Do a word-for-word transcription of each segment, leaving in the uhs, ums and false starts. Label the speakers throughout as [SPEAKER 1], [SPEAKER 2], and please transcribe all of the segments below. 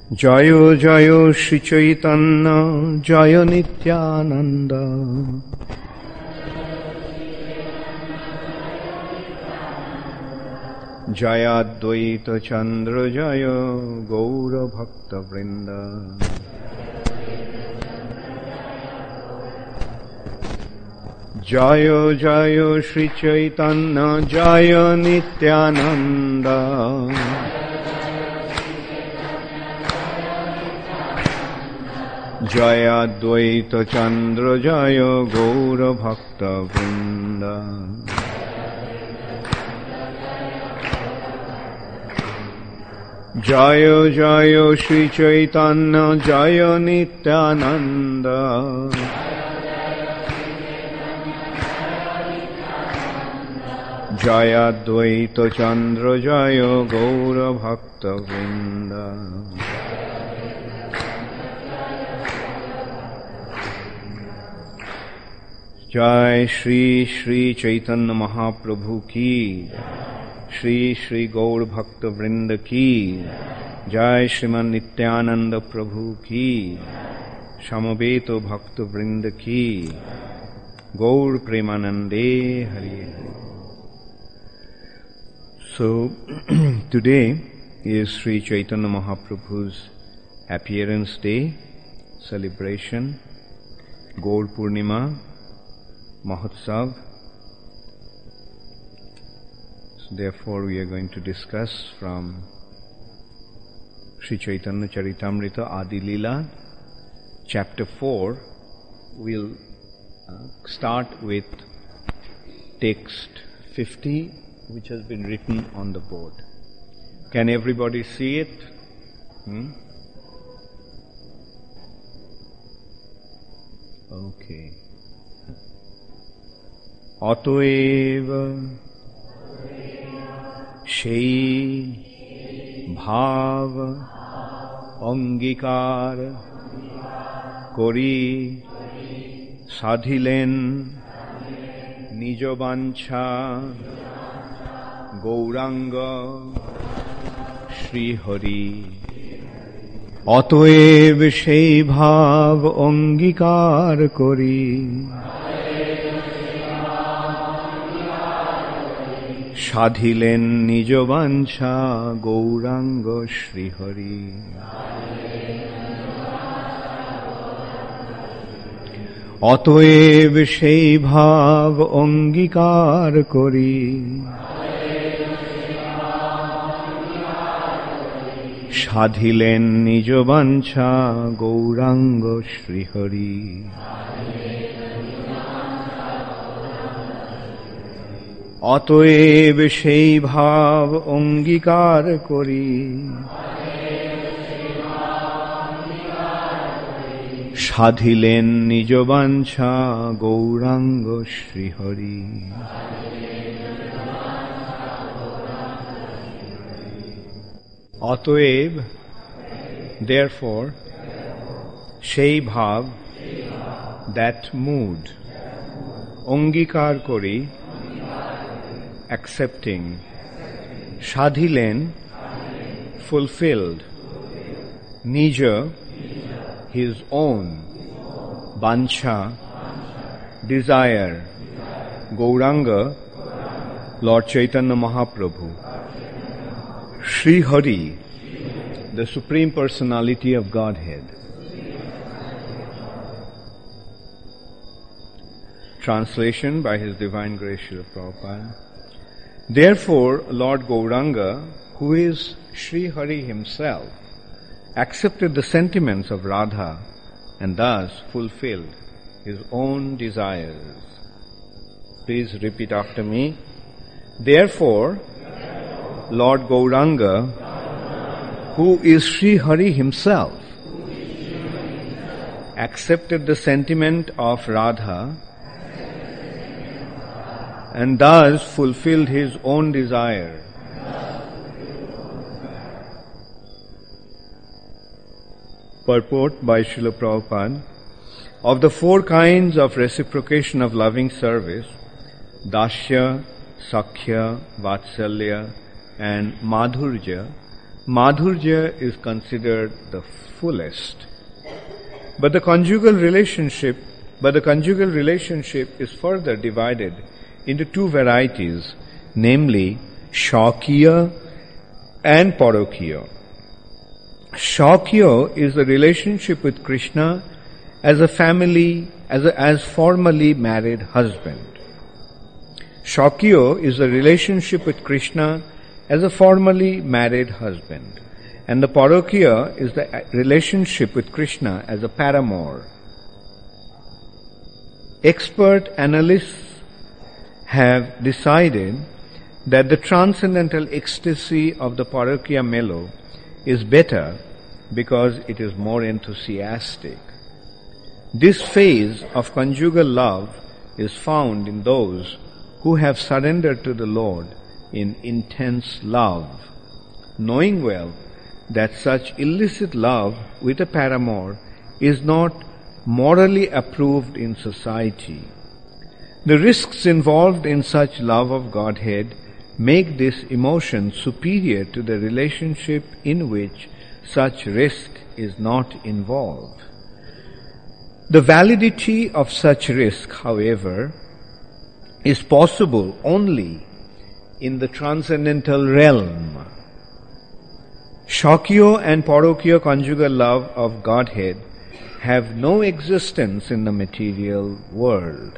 [SPEAKER 1] Jayo Jayo Shri Chaitanya Jaya Nityananda Jaya Advaita Chandra Jaya Gaura Bhakta Vrinda Jaya Jaya Shri Chaitanya Jaya Nityananda Jaya Advaita Chandra Jaya Gaura Bhakta Vrinda Jaya Jaya Shri Chaitanya Jaya Nityananda Jaya Advaita Chandra Jaya Gaura Bhakta Vrinda Jai Shri Shri Chaitanya Mahaprabhu ki, Shri Shri Gaur Bhakta Vrinda ki, Jai Shriman Nityananda Prabhu ki, Shamaveto Bhakta Vrinda ki, Gaur Premanande Hari Hari. So, today is Sri Chaitanya Mahaprabhu's appearance day, celebration, Gaur Purnima, Mahotsav. So therefore we are going to discuss from Sri Chaitanya Charitamrita Adi Leela, chapter four. We'll uh, start with text fifty, which has been written on the board. Can everybody see it? Hmm? Okay. অতএব সেই ভাব অঙ্গীকার করি সাধিলেন নিজ বাঞ্ছা গৌরাঙ্গ শ্রীহরি। অতএব সেই ভাব অঙ্গীকার করি সাধিলেন নিজ বাঞ্ছা গৌরাঙ্গ শ্রীহরি। অতএব সেই ভাব অঙ্গীকার করি সাধিলেন নিজ বাঞ্ছা গৌরাঙ্গ শ্রীহরি। অতএব সেই ভাব অঙ্গীকার করি সাধিলেন নিজ বাঞ্ছা গৌরাঙ্গ শ্রীহরি। অতএব therefore সেই ভাব that mood অঙ্গীকার করি accepting সাধিলেন fulfilled nija his own bancha desire Gauranga Lord Chaitanya Mahaprabhu Sri Hari the Supreme Personality of Godhead. Translation by His Divine Grace Srila Prabhupada. Therefore, Lord Gauranga, who is Sri Hari himself, accepted the sentiments of Radha and thus fulfilled his own desires. Please repeat after me. Therefore, Lord Gauranga, who is Sri Hari himself, accepted the sentiment of Radha and thus fulfilled his own desire. Purport by Srila Prabhupada. Of the four kinds of reciprocation of loving service, Dasya, Sakhya, Vatsalya and Madhurya, Madhurya is considered the fullest. But the conjugal relationship, but the conjugal relationship is further divided into two varieties, namely Shakya and Parokya. Shakya is the relationship with Krishna as a family, as a, as formerly married husband. Shakya is the relationship with Krishna as a formerly married husband. And the Parokya is the relationship with Krishna as a paramour. Expert analysts have decided that the transcendental ecstasy of the Parokya mellow is better because it is more enthusiastic. This phase of conjugal love is found in those who have surrendered to the Lord in intense love, knowing well that such illicit love with a paramour is not morally approved in society. The risks involved in such love of Godhead make this emotion superior to the relationship in which such risk is not involved. The validity of such risk, however, is possible only in the transcendental realm. Shakya and Parokya conjugal love of Godhead have no existence in the material world.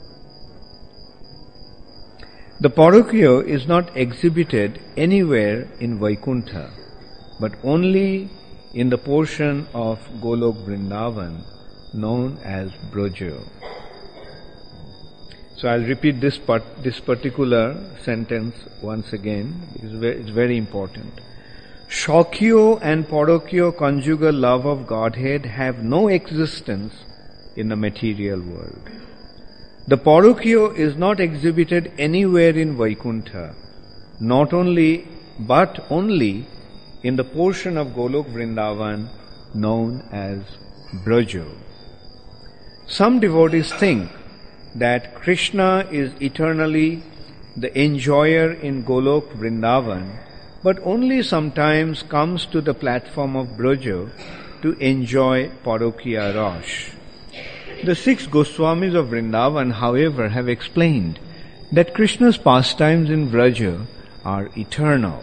[SPEAKER 1] The Parokya is not exhibited anywhere in Vaikuntha, but only in the portion of Golok Vrindavan known as Braja. So I'll repeat this part, this particular sentence once again. It's very, it's very important. Shakya and Parokya conjugal love of Godhead have no existence in the material world. The Parokya is not exhibited anywhere in Vaikuntha, not only, but only in the portion of Golok Vrindavan known as Braja. Some devotees think that Krishna is eternally the enjoyer in Golok Vrindavan, but only sometimes comes to the platform of Braja to enjoy Parokya Rash. The six Goswamis of Vrindavan, however, have explained that Krishna's pastimes in Braja are eternal.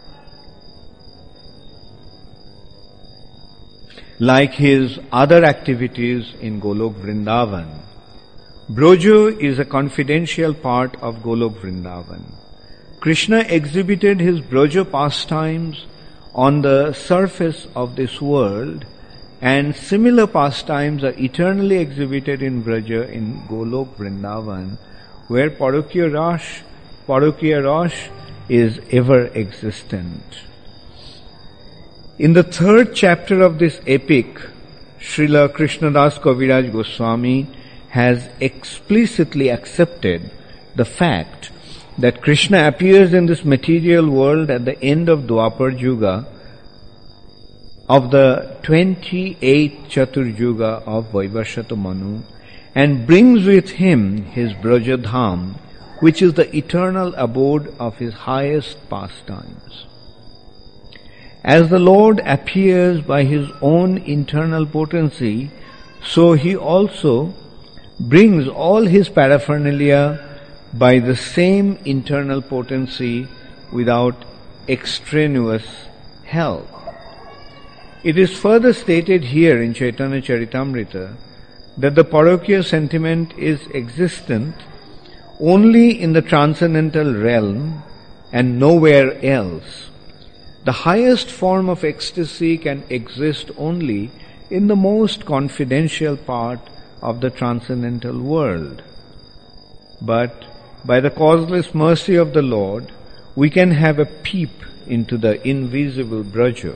[SPEAKER 1] Like his other activities in Golok Vrindavan, Braja is a confidential part of Golok Vrindavan. Krishna exhibited his Braja pastimes on the surface of this world, and similar pastimes are eternally exhibited in Braja in Golok Vrindavan, where Parokya Rash, Parokya Rash is ever existent. In the third chapter of this epic, Srila Krishnadas Kaviraj Goswami has explicitly accepted the fact that Krishna appears in this material world at the end of Dwapar Yuga of the twenty-eighth Chatur Yuga of Vaivashata Manu, and brings with him his Braja Dham, which is the eternal abode of his highest pastimes. As the Lord appears by his own internal potency, so he also brings all his paraphernalia by the same internal potency without extraneous help. It is further stated here in Chaitanya Charitamrita that the Parokya sentiment is existent only in the transcendental realm and nowhere else. The highest form of ecstasy can exist only in the most confidential part of the transcendental world. But by the causeless mercy of the Lord, we can have a peep into the invisible Braja.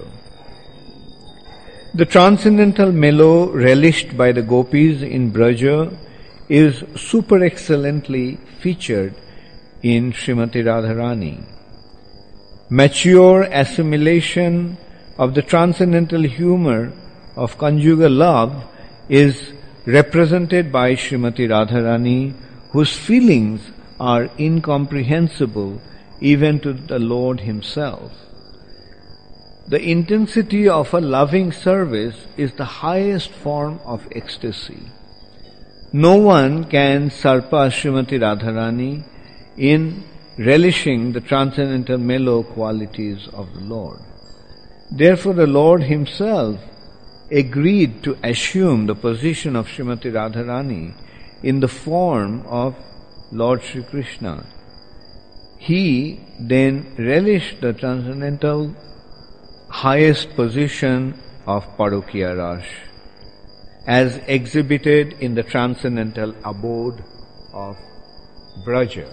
[SPEAKER 1] The transcendental mellow relished by the gopis in Braja is super excellently featured in Srimati Radharani. Mature assimilation of the transcendental humor of conjugal love is represented by Srimati Radharani, whose feelings are incomprehensible even to the Lord himself. the intensity of a loving service is the highest form of ecstasy. No one can surpass Srimati Radharani in relishing the transcendental mellow qualities of the Lord. Therefore, the Lord Himself agreed to assume the position of Srimati Radharani in the form of Lord Sri Krishna. He then relished the transcendental highest position of Parokiya Ras, as exhibited in the transcendental abode of Braja.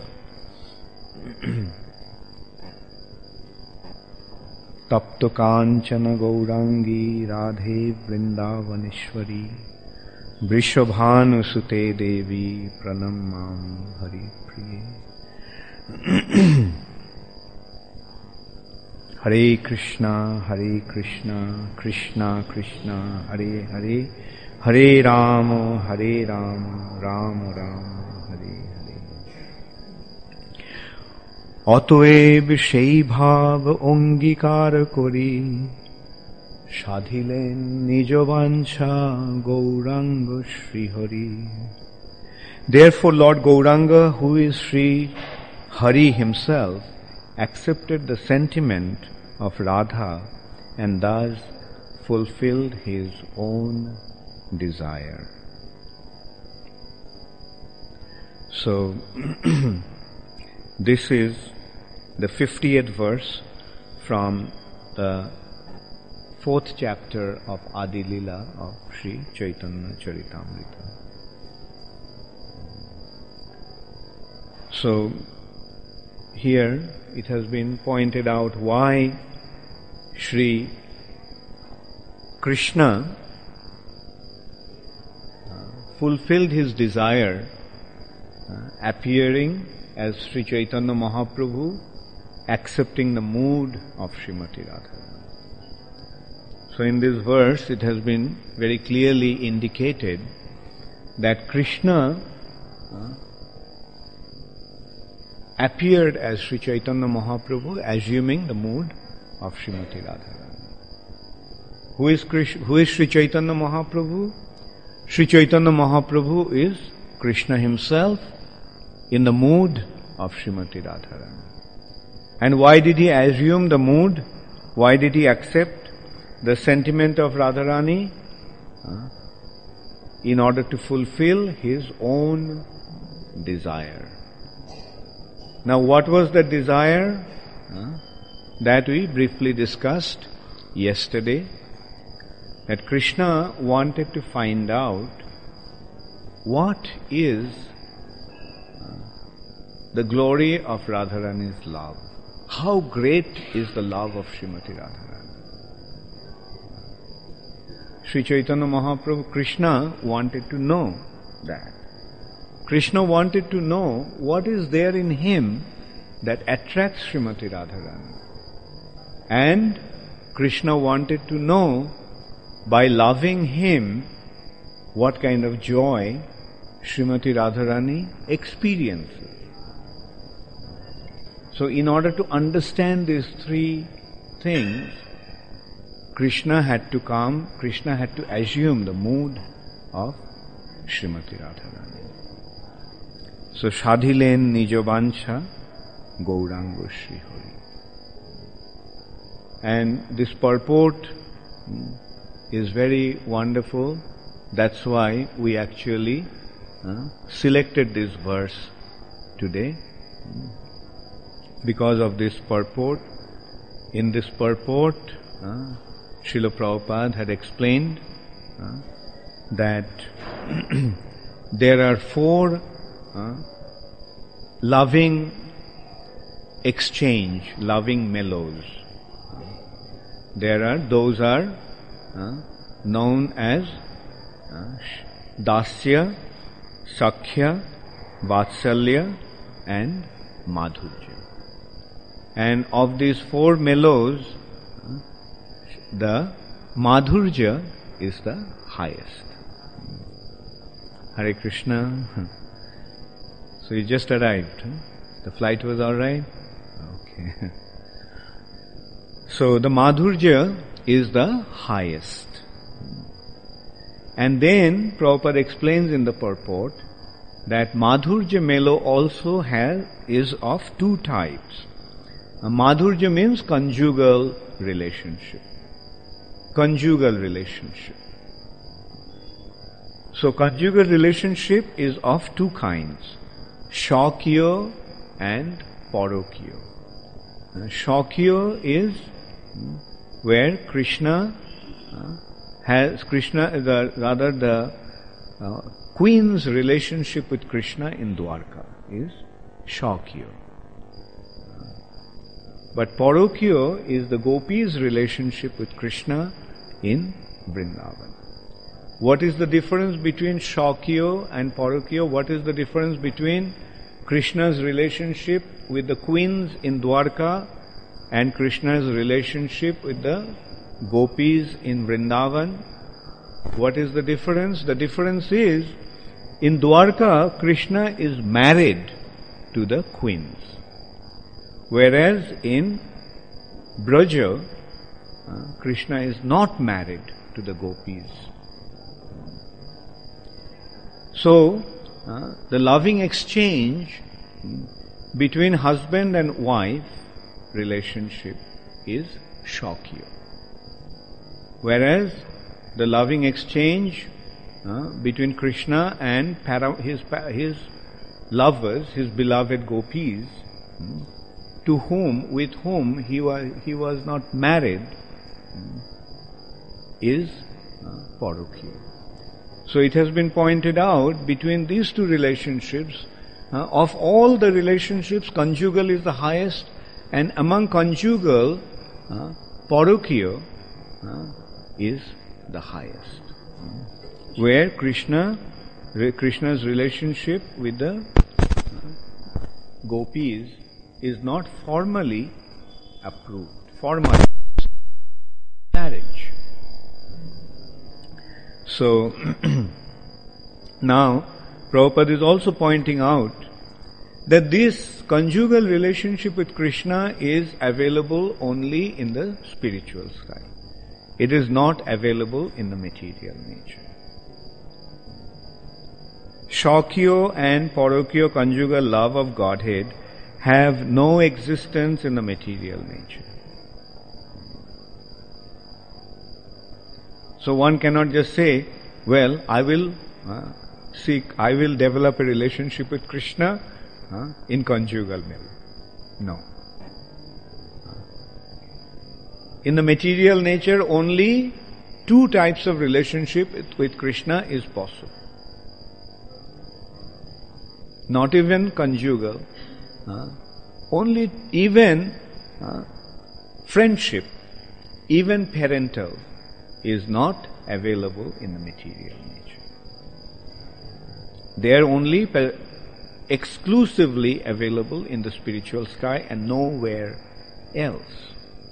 [SPEAKER 1] Tapto Kanchana Gaurangi Radhe Vrindavaneshwari Vrishabhanu Sute Devi Pranamam Hari Priye. Hare Krishna, Hare Krishna, Krishna Krishna, Hare Hare, Hare Rama, Hare Rama, Rama Rama, Hare Hare. অতএব সেই ভাব অঙ্গীকার করি সাধিলেন নিজ বাঞ্ছা Gauranga Shrihari. Therefore Lord Gauranga, who is Sri Hari himself, accepted the sentiment of Radha and thus fulfilled his own desire. So, this is the fiftieth verse from the fourth chapter of Adi Lila of Sri Chaitanya Charitamrita. So, here it has been pointed out why Sri Krishna uh, fulfilled his desire uh, appearing as Sri Chaitanya Mahaprabhu, accepting the mood of Srimati Radharani. So in this verse it has been very clearly indicated that Krishna uh, appeared as Sri Chaitanya Mahaprabhu, assuming the mood of Srimati Radharani. Who is Krishna, who is Sri Chaitanya Mahaprabhu? Sri Chaitanya Mahaprabhu is Krishna himself in the mood of Srimati Radharani. And why did he assume the mood? Why did he accept the sentiment of Radharani? Uh, in order to fulfill his own desire. Now, what was the desire? Uh, that we briefly discussed yesterday. That Krishna wanted to find out what is uh, the glory of Radharani's love. How great is the love of Srimati Radharani? Sri Chaitanya Mahaprabhu, Krishna wanted to know that. Krishna wanted to know what is there in him that attracts Srimati Radharani. And Krishna wanted to know, by loving him, what kind of joy Srimati Radharani experiences. So in order to understand these three things, Krishna had to come, Krishna had to assume the mood of Srimati Radharani. So Shadhilen Nijobancha Gaurango Shri Hari. And this purport is very wonderful. That's why we actually uh, selected this verse today. Because of this purport, in this purport, uh, Srila Prabhupada had explained uh, that there are four uh, loving exchange, loving mellows. There are, those are uh, known as uh, Dasya, Sakhya, Vatsalya and Madhurya. And of these four mellows, the Madhurya is the highest. Hare Krishna. So you just arrived. Huh? The flight was all right? Okay. So the Madhurya is the highest. And then Prabhupada explains in the purport that Madhurya Melo also has is of two types. A Madhurya means conjugal relationship. Conjugal relationship. So conjugal relationship is of two kinds, Shakya and Parokya. Uh, Shakya is where Krishna uh, has Krishna, the, rather the uh, queen's relationship with Krishna in Dwarka is Shakya. But Parokya is the gopis' relationship with Krishna in Vrindavan. What is the difference between Shakya and Parokya? What is the difference between Krishna's relationship with the queens in Dwarka and Krishna's relationship with the gopis in Vrindavan? What is the difference? The difference is, in Dwarka, Krishna is married to the queens. Whereas in Braja, uh, Krishna is not married to the gopis. So, uh, the loving exchange between husband and wife relationship is Shakya. Whereas the loving exchange uh, between Krishna and para, his, his lovers, his beloved gopis, hmm, to whom, with whom he was, he was not married, hmm, is uh, Parokya. So it has been pointed out, between these two relationships, uh, of all the relationships, conjugal is the highest, and among conjugal, uh, Parokya uh, is the highest. Uh, where Krishna, re- Krishna's relationship with the uh, gopis is not formally approved, formally marriage. So, now, Prabhupada is also pointing out that this conjugal relationship with Krishna is available only in the spiritual sky. It is not available in the material nature. Shakya and Parokya conjugal love of Godhead have no existence in the material nature. So one cannot just say, well, I will uh, seek, I will develop a relationship with Krishna uh, in conjugal marriage. No. In the material nature, only two types of relationship with Krishna is possible. Not even conjugal. Uh, only even uh, friendship, even parental, is not available in the material nature. They are only per- exclusively available in the spiritual sky and nowhere else.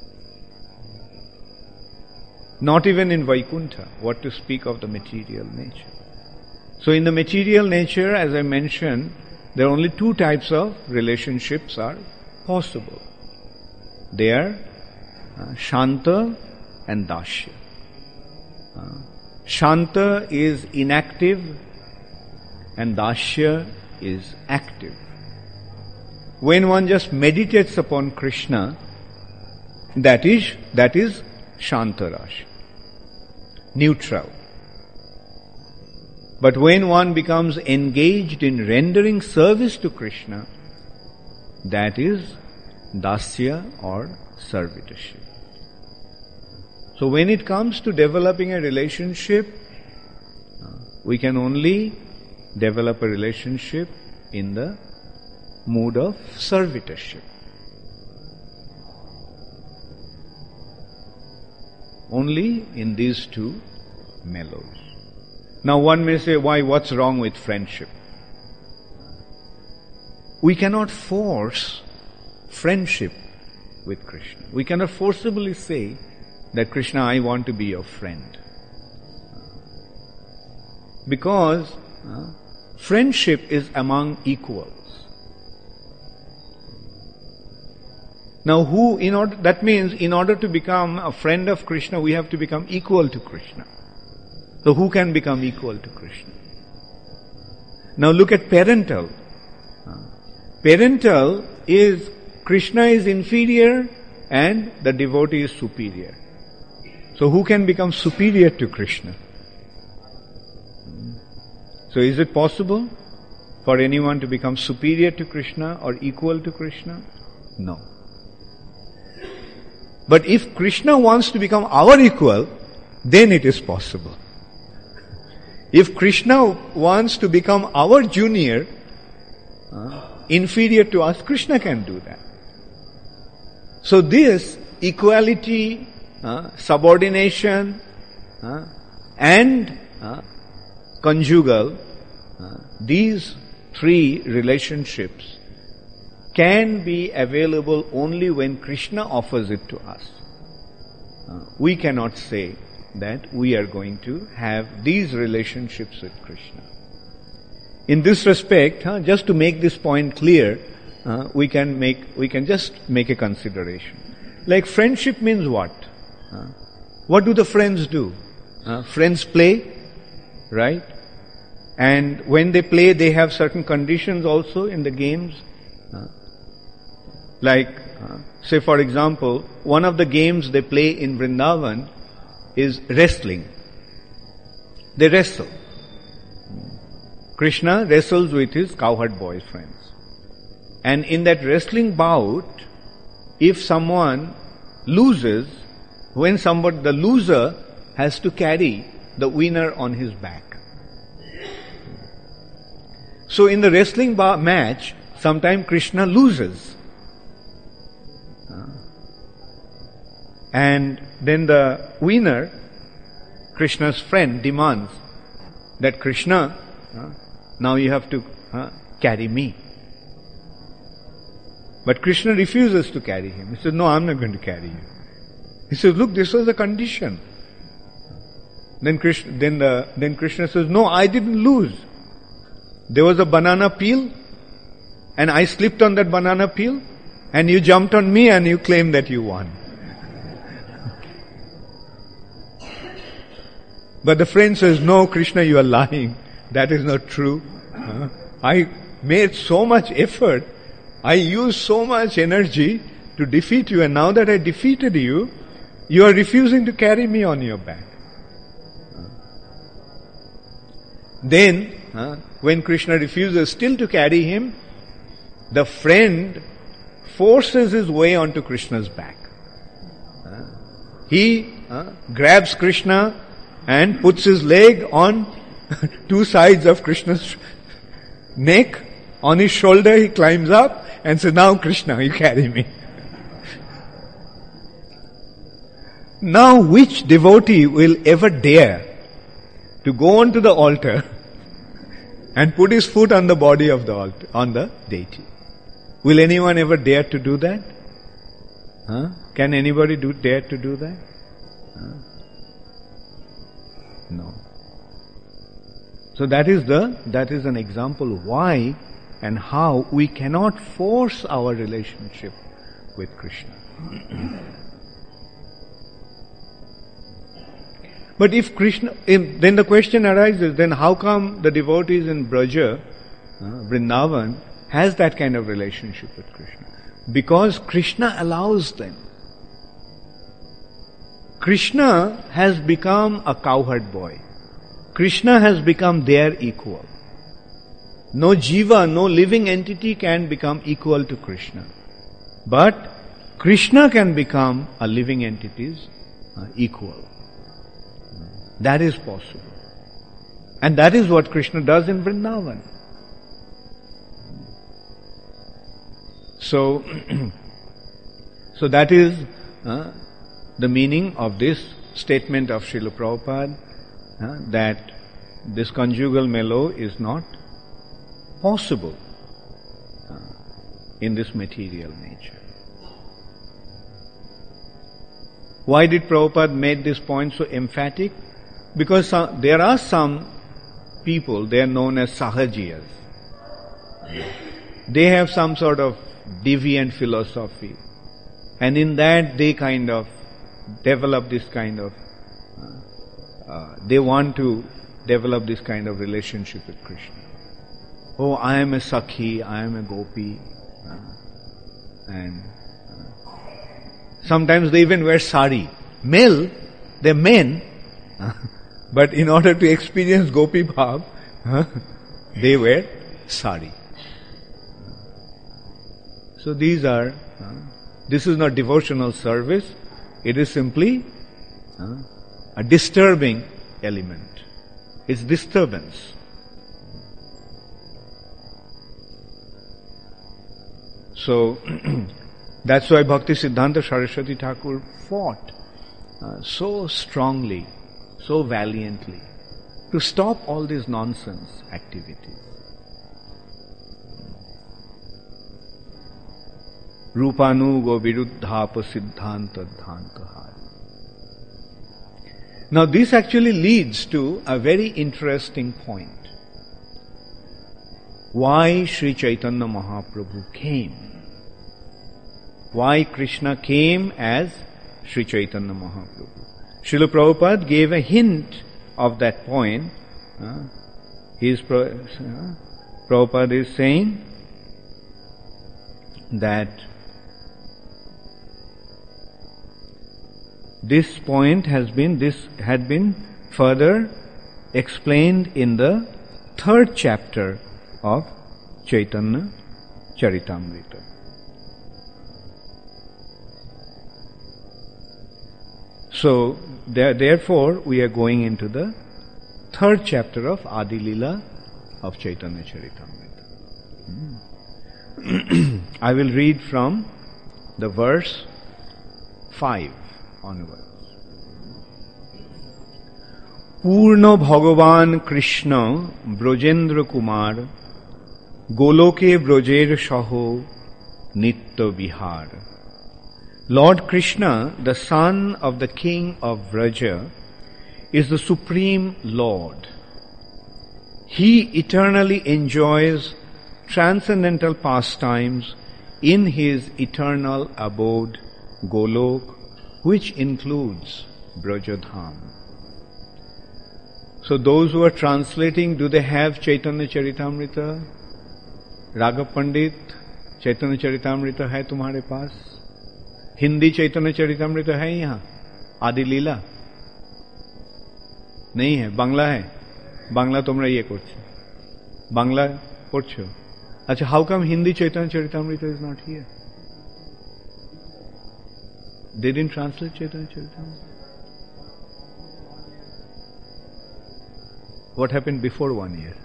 [SPEAKER 1] Not even in Vaikuntha, what to speak of the material nature. So in the material nature, as I mentioned, there are only two types of relationships are possible. They are uh, Shanta and Dasya. Uh, Shanta is inactive and Dasya is active. When one just meditates upon Krishna, that is, that is Shanta Rasa, neutral. But when one becomes engaged in rendering service to Krishna, that is Dasya or servitorship. So when it comes to developing a relationship, we can only develop a relationship in the mood of servitorship. Only in these two mellows. Now one may say, why, what's wrong with friendship? We cannot force friendship with Krishna. We cannot forcibly say that, Krishna, I want to be your friend. Because uh, friendship is among equals. Now who, in order, that means in order to become a friend of Krishna, we have to become equal to Krishna. So who can become equal to Krishna? Now look at parental. Parental is, Krishna is inferior and the devotee is superior. So who can become superior to Krishna? So is it possible for anyone to become superior to Krishna or equal to Krishna? No. But if Krishna wants to become our equal, then it is possible. If Krishna wants to become our junior, uh, inferior to us, Krishna can do that. So this equality, uh, subordination, uh, and uh, conjugal, uh, these three relationships can be available only when Krishna offers it to us. Uh, we cannot say that we are going to have these relationships with Krishna. In this respect, huh, just to make this point clear, uh, we can make, we can just make a consideration. Like friendship means what? Uh, what do the friends do? Uh, friends play, right? And when they play, they have certain conditions also in the games. Uh, like, uh, say for example, one of the games they play in Vrindavan is wrestling. They wrestle. Krishna wrestles with his cowherd boy friends. And in that wrestling bout, if someone loses, when somebody, the loser has to carry the winner on his back. So in the wrestling ba- match, sometimes Krishna loses. And then the winner, Krishna's friend, demands that Krishna, uh, now you have to uh, carry me. But Krishna refuses to carry him. He says, no, I'm not going to carry you. He says, look, this was a condition. Then Krishna, then the, then Krishna says, no, I didn't lose. There was a banana peel, and I slipped on that banana peel, and you jumped on me and you claimed that you won. But the friend says, no, Krishna, you are lying. That is not true. Uh, I made so much effort. I used so much energy to defeat you, and now that I defeated you, you are refusing to carry me on your back. Uh, then, uh, when Krishna refuses still to carry him, the friend forces his way onto Krishna's back. Uh, he uh, grabs Krishna and puts his leg on two sides of Krishna's neck. On his shoulder he climbs up and says, now Krishna, you carry me. Now which devotee will ever dare to go onto the altar and put his foot on the body of the altar, on the deity? Will anyone ever dare to do that? Huh? Can anybody do dare to do that? Huh? No. So that is the, that is an example why and how we cannot force our relationship with Krishna. But if Krishna, if, then the question arises, then how come the devotees in Braja, uh, Vrindavan, has that kind of relationship with Krishna? Because Krishna allows them. Krishna has become a cowherd boy. Krishna has become their equal. No jiva, no living entity can become equal to Krishna. But Krishna can become a living entity's uh, equal. That is possible. And that is what Krishna does in Vrindavan. So, so that is uh, the meaning of this statement of Srila Prabhupada, uh, that this conjugal mellow is not possible uh, in this material nature. Why did Prabhupada make this point so emphatic? Because some, there are some people, they are known as Sahajiyas. They have some sort of deviant philosophy. And in that they kind of develop this kind of, uh, uh, they want to develop this kind of relationship with Krishna. Oh, I am a Sakhi, I am a Gopi. Uh, and uh, sometimes they even wear sari. Male, they're men, uh, but in order to experience Gopi Bhav, uh, they wear sari. So these are, uh, this is not devotional service, it is simply uh, a disturbing element. It's disturbance. So, that's why Bhakti Siddhanta Saraswati Thakur fought uh, so strongly, so valiantly, to stop all these nonsense activities. Rupanugo viruddhapa siddhanta dhantahari. Now this actually leads to a very interesting point. Why Sri Chaitanya Mahaprabhu came? Why Krishna came as Sri Chaitanya Mahaprabhu? Srila Prabhupada gave a hint of that point. Uh, his uh, Prabhupada is saying that this point has been, this had been further explained in the third chapter of Chaitanya Charitamrita. So, there, therefore, we are going into the third chapter of Adi Lila of Chaitanya Charitamrita. Hmm. I will read from the verse five onwards. Purna Bhagavan Krishna Brojendra Kumar Goloke Brojer Shaho Nitya Vihar. Lord Krishna, the son of the king of Vraja, is the supreme Lord. He eternally enjoys transcendental pastimes in his eternal abode, Golok, which includes Brajadham. So those who are translating, do they have Chaitanya Charitamrita? Raghav Pandit, Chaitanya Charitamrita hai tumhare paas? Hindi चैतन्य चरितामृत है यहाँ? आदि लीला नहीं है, बांग्ला है. बांग्ला তোমরা ইয়ে করছো, বাংলা পড়ছো. আচ্ছা, how come Hindi Chaitanya Charitamrita is not here? They didn't translate Chaitanya Charitamrita. What happened before one year?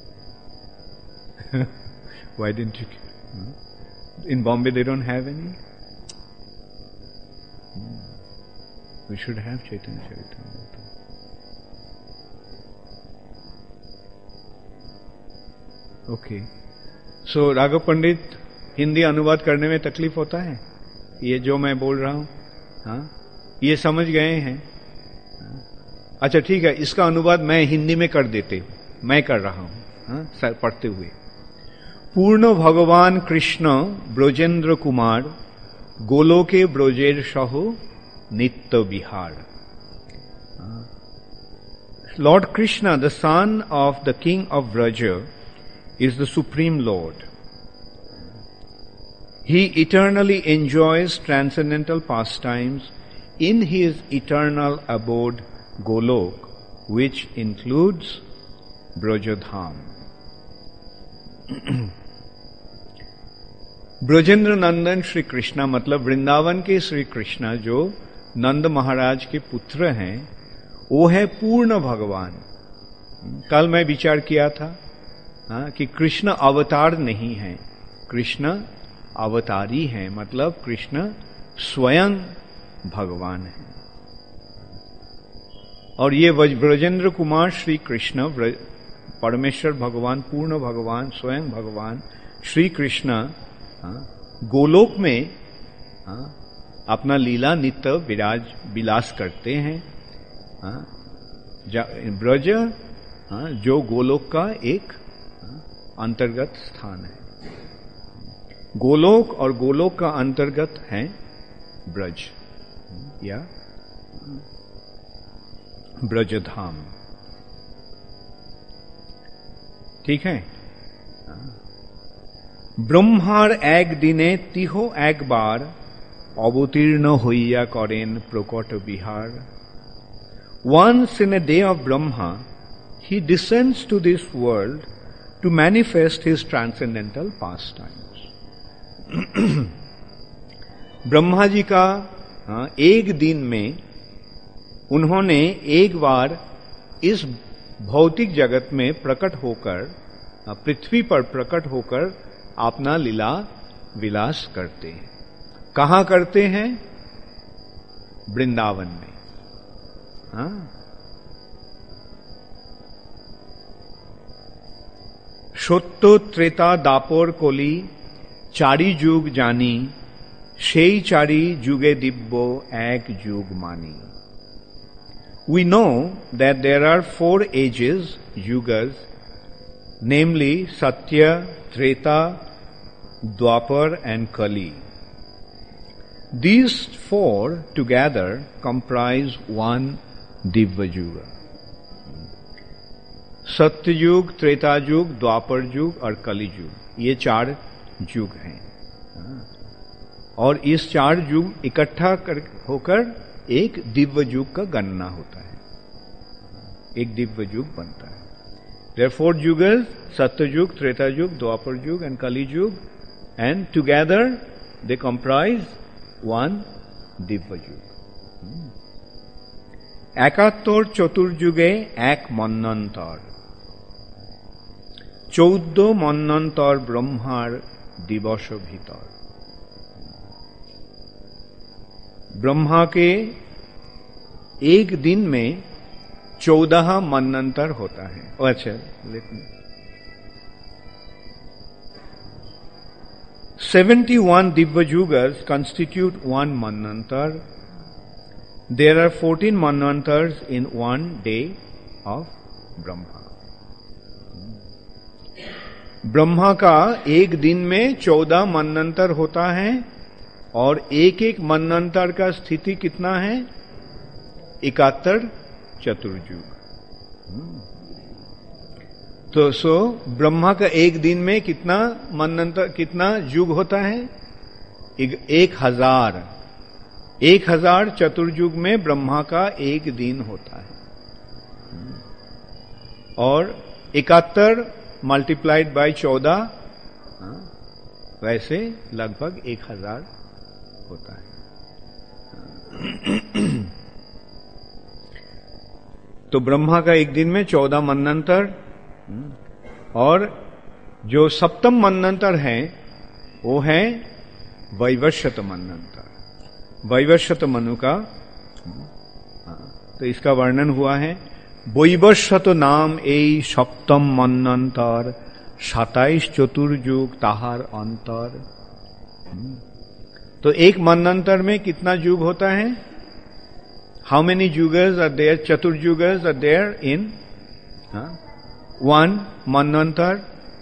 [SPEAKER 1] Why didn't you? In Bombay they don't have any? We should have Chaitanya Charitamrita. Okay. So, Raghav पंडित, हिंदी अनुवाद करने में तकलीफ होता है? ये जो मैं बोल रहा हूं, हाँ, ये समझ गए हैं? अच्छा ठीक है, इसका अनुवाद मैं हिंदी में कर देते, मैं कर रहा हूं, हाँ, पढ़ते हुए. पूर्ण भगवान कृष्ण ब्रजेंद्र कुमार गोलोके ब्रजेर सहो नित्य विहार. Lord Krishna, the son of the king of Vraja, is the supreme Lord. He eternally enjoys transcendental pastimes in his eternal abode Golok, which includes Brajadham. Brajendra नंदन श्री कृष्णा मतलब वृंदावन के श्री कृष्णा जो नंद महाराज के पुत्र हैं, वो है पूर्ण भगवान. कल मैं विचार किया था हाँ, कि कृष्ण अवतार नहीं है, कृष्ण अवतारी है, मतलब कृष्ण स्वयं भगवान है. और ये ब्रजेंद्र कुमार श्री कृष्ण, परमेश्वर भगवान, पूर्ण भगवान, स्वयं भगवान श्री कृष्ण गोलोक में अपना लीला नित्य विराज विलास करते हैं. ब्रज जो गोलोक का एक अंतर्गत स्थान है. गोलोक और गोलोक का अंतर्गत है ब्रज या ब्रजधाम। ठीक है। ब्रह्मार एक दिने तिह एक बार अवतीर्ण हইয়া करें प्रकट विहार। Once in a day of Brahma, he descends to this world to manifest his transcendental pastimes. Brahma ji का एक दिन में उन्होंने एक बार इस भौतिक जगत में प्रकट होकर, पृथ्वी पर प्रकट होकर अपना लीला विलास करते हैं। कहां करते हैं? वृंदावन में। हाँ? सत्य त्रेता दापर कली चारि जुग जानी, সেই চারি যুগে দিব্য এক যুগ মানি। We know that there are four ages, yugas, namely Satya, Treta, Dwapar and Kali. These four together comprise one Divya Yuga. सत्य युग, त्रेता युग, द्वापर युग और कली युग, ये चार युग हैं। और इस चार युग इकट्ठा कर होकर एक दिव्य युग का गणना होता है, एक दिव्य युग बनता है। देयर आर फोर युगस, सत्य युग, त्रेता युग, द्वापर युग and Kali yuga, and together they comprise one divya yuga. एकात्तर चतुर्युगे एक मन्वंतर, चौदह मन्वंतर ब्रह्मार दिवस भीतर। ब्रह्मा के एक दिन में चौदह मन्वंतर होता है। अच्छा, लेकिन seventy one Divya yugas constitute one manvantar. There are fourteen manvantars in one day of Brahma. Brahma का एक दिन में चौदह मन्वंतर होता है और एक एक मन्वंतर का स्थिति कितना है? इकहत्तर चतुर्युग। तो सो ब्रह्मा का एक दिन में कितना मन्वंतर, कितना युग होता है? एक हजार। एक हजार चतुर्युग में ब्रह्मा का एक दिन होता है, और इकहत्तर मल्टीप्लाइड बाय चौदह, वैसे लगभग एक हजार होता है। तो ब्रह्मा का एक दिन में चौदह मन्वंतर, और जो सप्तम मन्वंतर है वो है वैवस्वत मन्वंतर। वैवस्वत मनु का, तो इसका वर्णन हुआ है, वैवस्वत नाम এই सप्तम मन्वंतर, सताइश चतुर्युग ताहार अंतर। तो एक मन्वंतर में कितना युग होता है? How many yugas are there? Chaturyugas are there in one manvantar.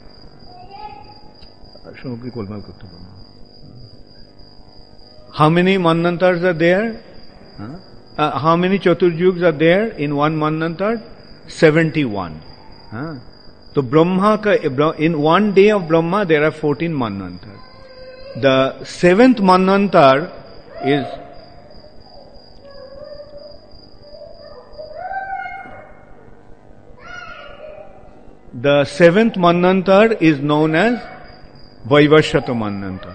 [SPEAKER 1] How many manvantars are there? How many chaturyugas are there in one manvantar? Seventy one. तो ब्रह्मा का, in one day of Brahma there are fourteen manvantar. The seventh Manvantar is the seventh Manvantar is known as Vaivasvata Manvantar.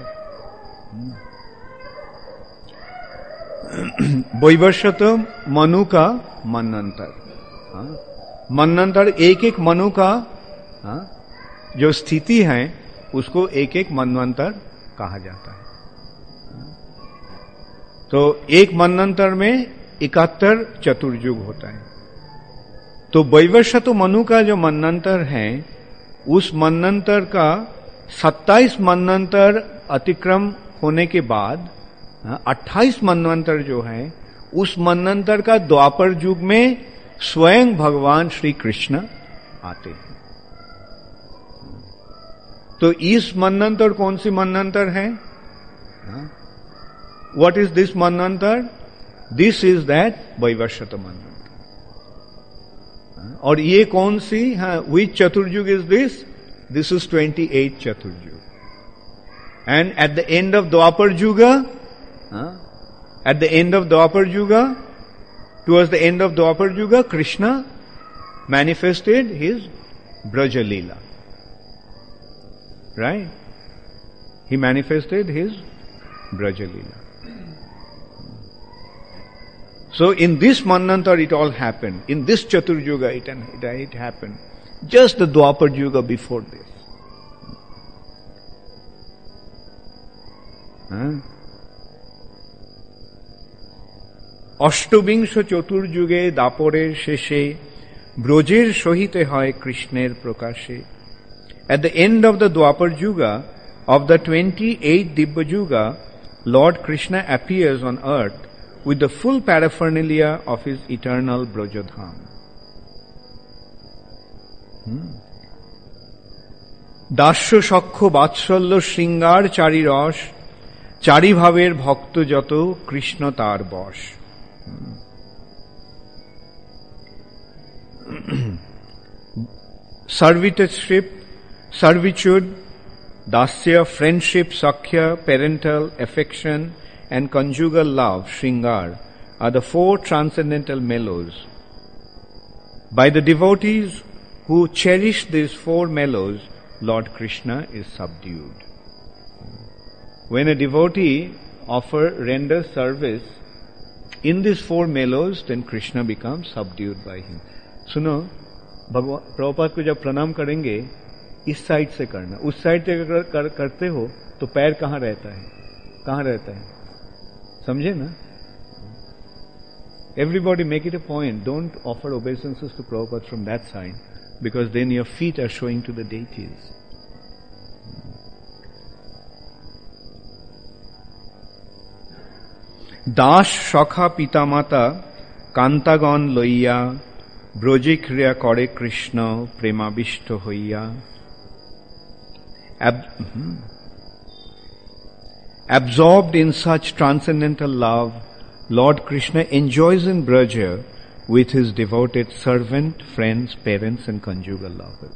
[SPEAKER 1] Vaivasvata Manu का मनवंतर। मनवंतर एक एक मनु का जो स्थिति है उसको एक एक मनवंतर कहा जाता है। तो एक मनवंतर में इकहत्तर चतुर्युग होता है। तो वैवस्वत मनु का जो मनवंतर है, उस मनवंतर का सत्ताईस मनवंतर अतिक्रम होने के बाद अट्ठाईस मनवंतर जो है, उस मनवंतर का द्वापर युग में स्वयं भगवान श्री कृष्ण आते हैं। तो इस मनवंतर कौन सी मनवंतर है? What is this Manvantar? This is that Vaivashata Manvantar. Or ye kaun si? Which Chaturjug is this? This is twenty-eighth Chaturjug. And at the end of Dwapar Yuga, huh? at the end of Dwapar Yuga, towards the end of Dwapar Yuga, Krishna manifested his Braja Leela. Right? He manifested his Braja Leela. So in this Manvantar it all happened. In this Chaturjuga it, it, it happened. Just the Dwapar Yuga before this. Huh? অষ্টবিংশ চতুর্যুগে দাপরের শেষে ব্রজের সহিতে হয় কৃষ্ণের প্রকাশে. At the end of the Dwapar Yuga, of the twenty-eighth Dibya Yuga, Lord Krishna appears on earth with the full paraphernalia of his eternal Brajadham. Hmm. দাস্য সখ্য বাৎসল্য শৃঙ্গার চারি রস চারি ভাবের ভক্ত যত কৃষ্ণ তার বশ. Servitorship, servitude, dasya, friendship, sakhya, parental affection, and conjugal love, shringar, are the four transcendental mellows. By the devotees who cherish these four mellows, Lord Krishna is subdued. When a devotee offer renders service in these four mellows, then Krishna becomes subdued by him. सुनो, भगवान प्रभुपाद को जब प्रणाम करेंगे इस side से करना. उस साइड से अगर कर, करते हो तो पैर कहाँ रहता है? कहाँ रहता है? समझे ना? Everybody make it a point. Don't offer obeisances to Prabhupada from that side, because then your feet are showing to the deities. Das সখা পিতামাতা কান্তাগণ লইয়া ব্রজে ক্রিয়া করে কৃষ্ণ প্রেমাবিষ্ট হইয়া. Absorbed in such transcendental love, Lord Krishna enjoys in Braja with his devoted servant, friends, parents and conjugal lovers.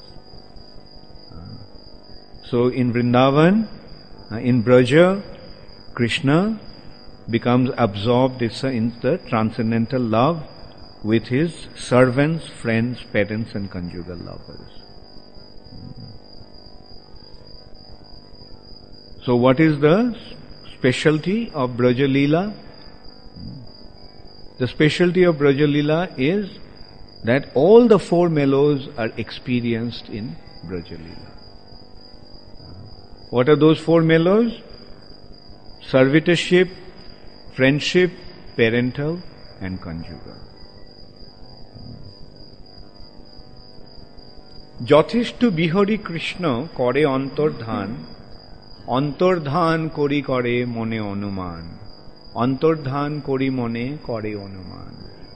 [SPEAKER 1] So in Vrindavan, in Braja, Krishna becomes absorbed in the transcendental love with his servants, friends, parents and conjugal lovers. So what is the specialty of Braja Leela? The specialty of Braja Leela is that all the four mellows are experienced in Braja Leela. What are those four mellows? Servitorship, friendship, parental and conjugal. যথেষ্ট বিহরি কৃষ্ণ করে অন্তর্ধান, অন্তর্ধান করি করে মনে অনুমান, অন্তর্ধান করি মনে করে অনুমান.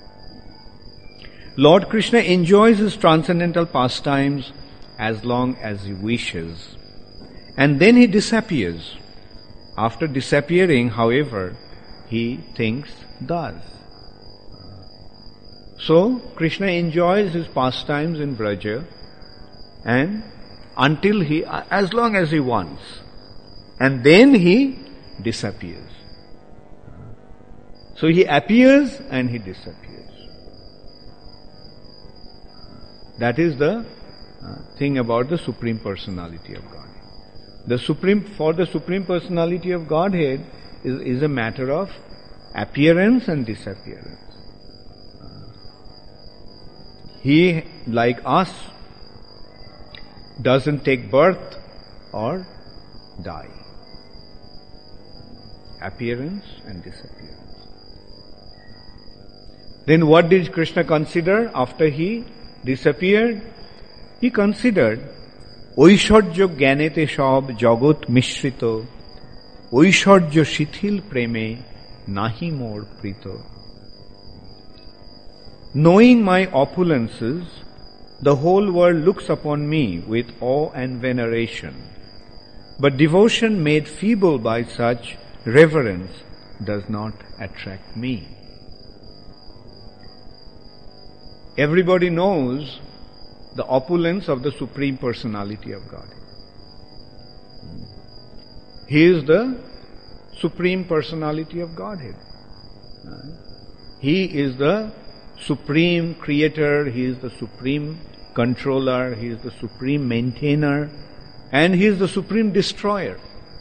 [SPEAKER 1] Lord Krishna enjoys his transcendental pastimes as long as he wishes, and then he disappears. After disappearing, however, he thinks thus. So, Krishna enjoys his pastimes in Braja, and until he, as long as he wants, and then he disappears. So he appears and he disappears. That is the uh, thing about the Supreme Personality of Godhead. The Supreme, for the Supreme Personality of Godhead is, is a matter of appearance and disappearance. He, like us, doesn't take birth or die. Appearance and disappearance. Then what did Krishna consider after he disappeared? He considered ঐশ্বর্য জ্ঞানেতে সব জগৎ মিশ্রিত, ঐশ্বর্য শিথিল প্রেমে নাহি মোর প্রীত. Knowing my opulences, the whole world looks upon me with awe and veneration, but devotion made feeble by such reverence does not attract me. Everybody knows the opulence of the Supreme Personality of God. He is the Supreme Personality of Godhead. He is the Supreme Creator, He is the Supreme Controller, He is the Supreme Maintainer, and He is the Supreme Destroyer.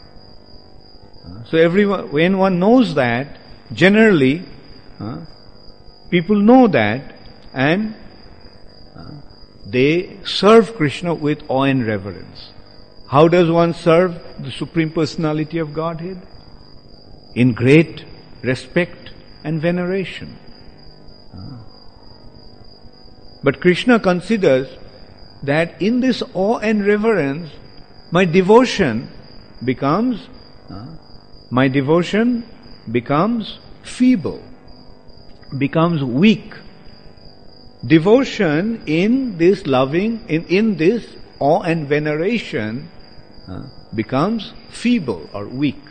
[SPEAKER 1] So everyone, when one knows that, generally, uh, people know that, and uh, they serve Krishna with awe and reverence. How does one serve the Supreme Personality of Godhead? In great respect and veneration. Uh, but Krishna considers that in this awe and reverence, my devotion becomes uh, my devotion becomes feeble, becomes weak. Devotion in this loving, in, in this awe and veneration uh, becomes feeble or weak.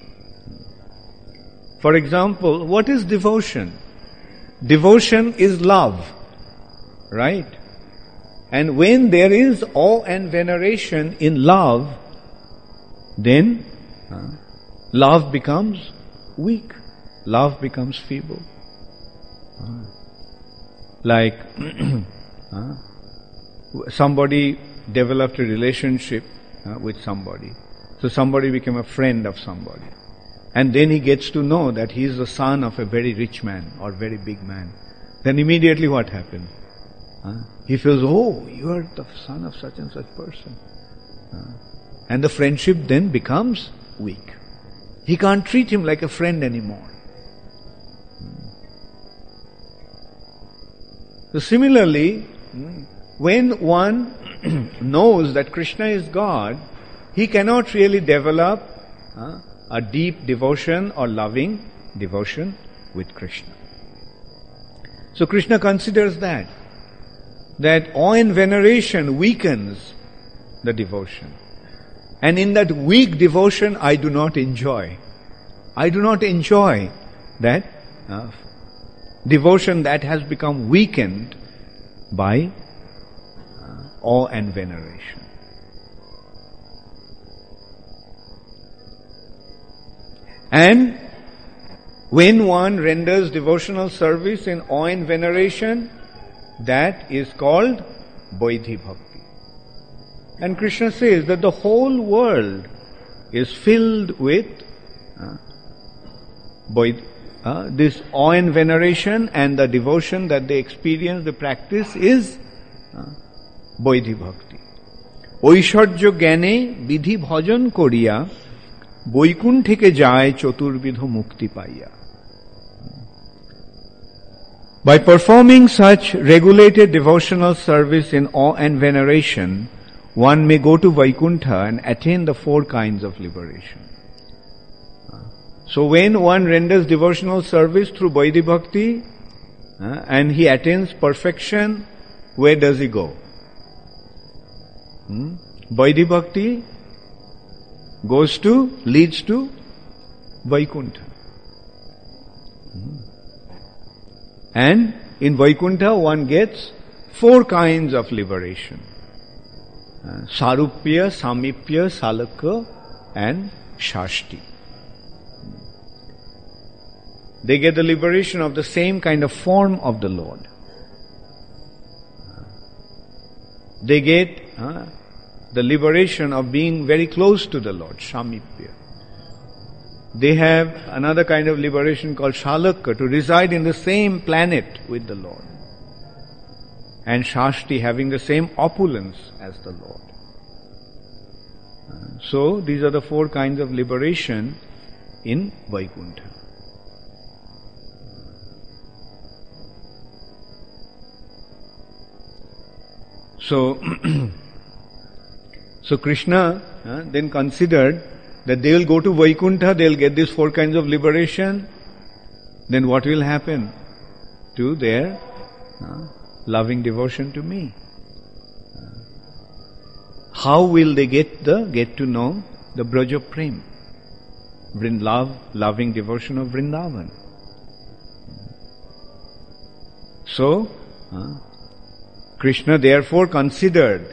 [SPEAKER 1] For example, what is devotion? Devotion is love, right? And when there is awe and veneration in love, then uh, love becomes weak. Love becomes feeble. Uh, like uh, somebody developed a relationship uh, with somebody. So somebody became a friend of somebody. And then he gets to know that he is the son of a very rich man or very big man. Then immediately what happens? Uh, he feels, oh, you are the son of such and such person. Uh, and the friendship then becomes weak. He can't treat him like a friend anymore. So similarly, when one knows that Krishna is God, he cannot really develop uh, a deep devotion or loving devotion with Krishna. So Krishna considers that, that awe and veneration weakens the devotion. And in that weak devotion, I do not enjoy. I do not enjoy that uh, devotion that has become weakened by uh, awe and veneration. And when one renders devotional service in awe and veneration, that is called Vaidhi Bhakti. And Krishna says that the whole world is filled with uh, Vaidhi. Uh, this awe and veneration and the devotion that they experience, the practice is uh, Vaidhi Bhakti. Oishorjo gyane vidhi bhajan koriya boikunthe jay choturvidho mukti paiya. By performing such regulated devotional service in awe and veneration, one may go to Vaikuntha and attain the four kinds of liberation. So when one renders devotional service through Vaidhi Bhakti uh, and he attains perfection, where does he go? Hmm? Vaidhi Bhakti goes to, leads to Vaikuntha. Hmm. And in Vaikuntha one gets four kinds of liberation. Uh, Sarupya, Samipya, Salaka and Shashti. They get the liberation of the same kind of form of the Lord. They get uh, the liberation of being very close to the Lord, Samipya. They have another kind of liberation called Shalaka, to reside in the same planet with the Lord. And Shashti, having the same opulence as the Lord. Uh, so, these are the four kinds of liberation in Vaikuntha. So, so Krishna uh, then considered that they will go to Vaikuntha, they will get these four kinds of liberation. Then what will happen to their uh, loving devotion to me? Uh, how will they get the get to know the Braja Prem? Vrind- love, loving devotion of Vrindavan. So, uh, Krishna therefore considered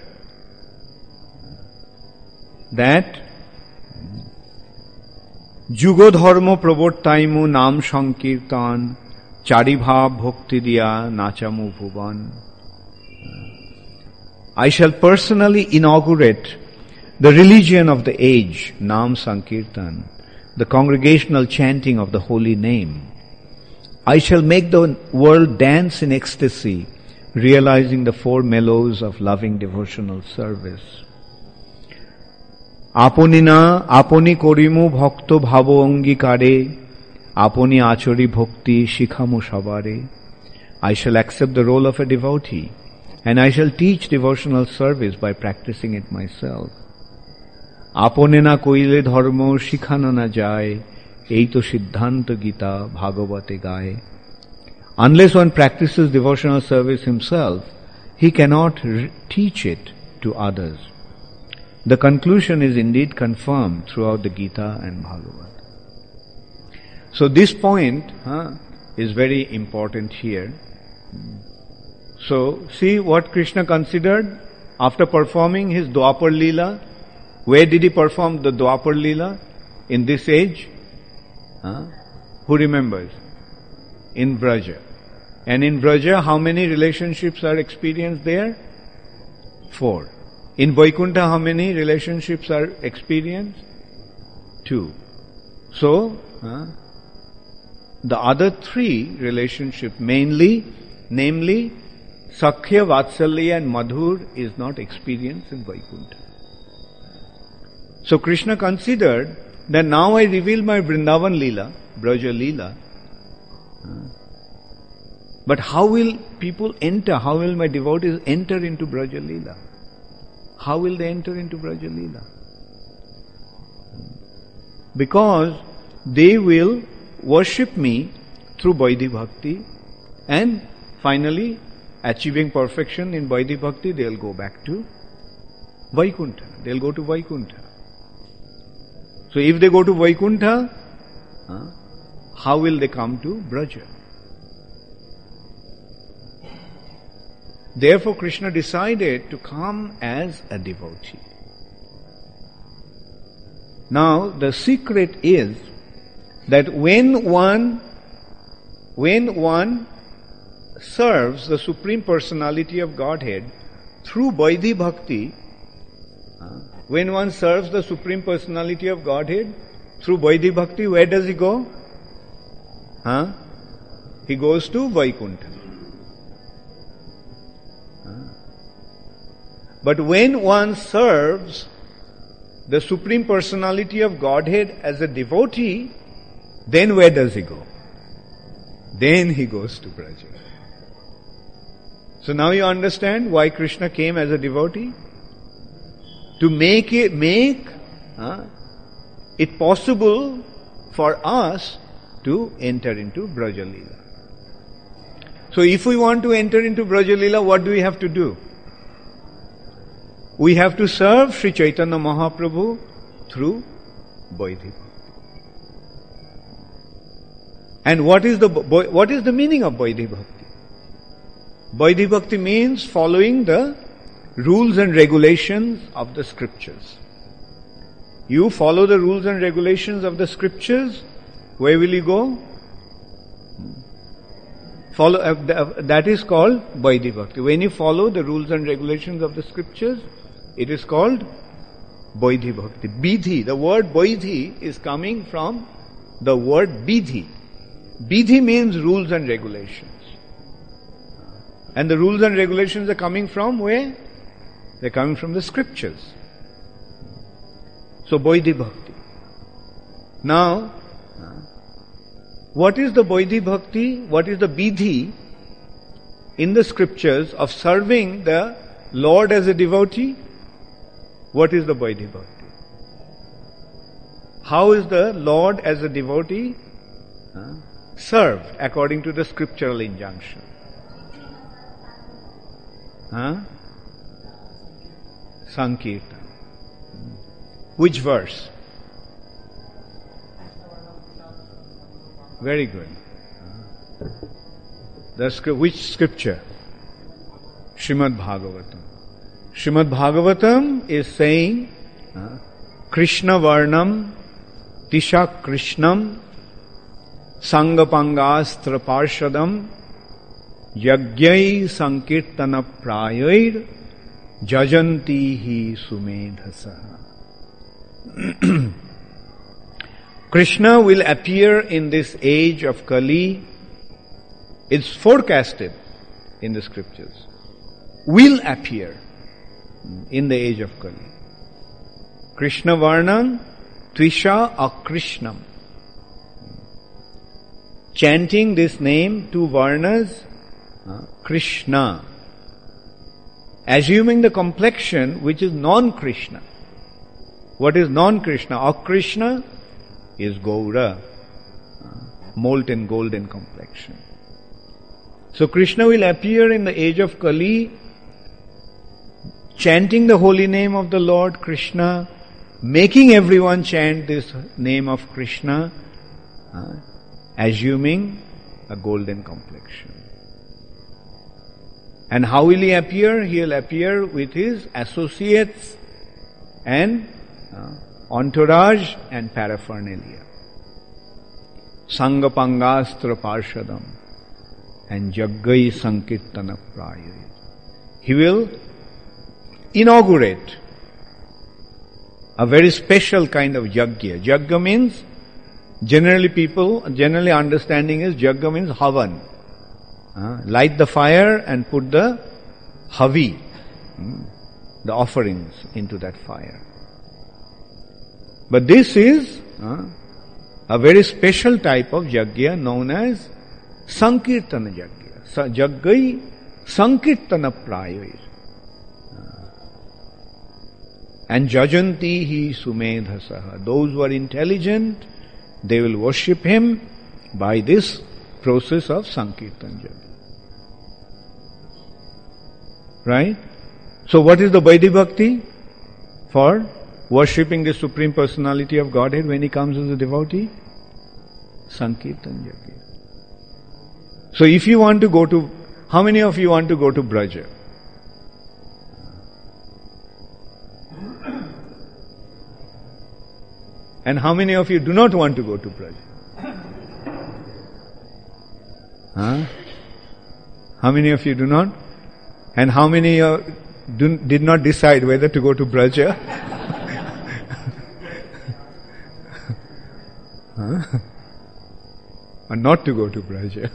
[SPEAKER 1] that Jugo dharma pravartaimu nam sankirtan charibhav bhakti diya nachamu bhuvan. I shall personally inaugurate the religion of the age, Nam Sankirtan, the congregational chanting of the holy name. I shall make the world dance in ecstasy, realizing the four mellows of loving devotional service. Aponi na aponi korimu bhakto bhavo angikare, aponi achari bhakti shikhamu sabare. I shall accept the role of a devotee, and I shall teach devotional service by practicing it myself. Apone na koile dharma shikhano na jay, ei to siddhanta gita bhagavate gaye. Unless one practices devotional service himself, he cannot re- teach it to others. The conclusion is indeed confirmed throughout the Gita and Bhagavad. So this point huh, is very important here. So, see what Krishna considered after performing his Dwapar Leela. Where did he perform the Dwapar Leela? In this age? Huh? Who remembers? In Braja. And in Braja, how many relationships are experienced there? Four. In Vaikuntha, how many relationships are experienced? Two. So, huh? the other three relationships, mainly, namely, Sakhya, Vatsalya and Madhur is not experienced in Vaikuntha. So Krishna considered that now I reveal my Vrindavan Leela, Braja Leela, but how will people enter, how will my devotees enter into Braja Leela? How will they enter into Braja Leela? Because they will worship me through Vaidhi Bhakti, and finally, achieving perfection in Vaidhi Bhakti, they'll go back to Vaikuntha. They'll go to Vaikuntha. So if they go to Vaikuntha, huh, how will they come to Braja? Therefore Krishna decided to come as a devotee. Now the secret is that when one, when one serves the Supreme Personality of Godhead through Vaidhi Bhakti, uh, when one serves the Supreme Personality of Godhead through Vaidhi Bhakti, where does he go? Huh? He goes to Vaikuntha. Uh. But when one serves the Supreme Personality of Godhead as a devotee, then where does he go? Then he goes to Braja. So now you understand why Krishna came as a devotee? To make it, make uh, it possible for us to enter into Braja Leela. So if we want to enter into Braja Leela, what do we have to do? We have to serve Sri Chaitanya Mahaprabhu through Vaidhi Bhakti. And what is the what is the meaning of Vaidhi Bhakti? Vaidhi Bhakti means following the rules and regulations of the scriptures. You follow the rules and regulations of the scriptures, where will you go? Follow uh, that is called Vaidhi Bhakti. When you follow the rules and regulations of the scriptures, it is called Vaidhi Bhakti. Bidhi, the word Vaidhi is coming from the word Bidhi. Bidhi means rules and regulations. And the rules and regulations are coming from where? They're coming from the scriptures. So Vaidhi Bhakti. Now, what is the Vaidhi Bhakti? What is the Bidhi in the scriptures of serving the Lord as a devotee? What is the Vaidhi Bhakti? How is the Lord as a devotee uh, served according to the scriptural injunction? Huh? Sankirtan. Which verse? Very good. The script, which scripture? Srimad Bhagavatam. Srimad Bhagavatam is saying, uh, Krishna Varnam, Tisha Krishnam, Sangapangastra Parshadam, Yagyai Sankirtana Prayair, Jajanti hi Sumedhasaha. Krishna will appear in this age of Kali. It's forecasted in the scriptures. Will appear in the age of Kali. Krishna Varnam, Tvisha Akrishnam. Chanting this name, two Varnas, uh, Krishna. Assuming the complexion which is non-Krishna. What is non-Krishna? Akrishna is Gaura, uh, molten golden complexion. So Krishna will appear in the age of Kali, chanting the holy name of the Lord Krishna, making everyone chant this name of Krishna, uh, assuming a golden complexion. And how will he appear? He will appear with his associates and uh, entourage and paraphernalia. Sangapangastra Parshadam and Jaggai Sankirtana Prayay. He will inaugurate a very special kind of yajna. Yajna means, generally people, generally understanding is yajna means havan. Uh, light the fire and put the havi, mm, the offerings into that fire. But this is uh, a very special type of yajna known as Sankirtana yajna. Sa- Jaggai Sankirtana Prayay. And Jajanti hi Sumedhasaha. Those who are intelligent, they will worship him by this process of Sankirtan Yajna. Right? So what is the Vaidhi Bhakti? For worshipping the Supreme Personality of Godhead when he comes as a devotee? Sankirtan Yajna. So if you want to go to, how many of you want to go to Braja? And how many of you do not want to go to Braja? Huh? How many of you do not? And how many uh, do, did not decide whether to go to Braja? Huh? Or not to go to Braja?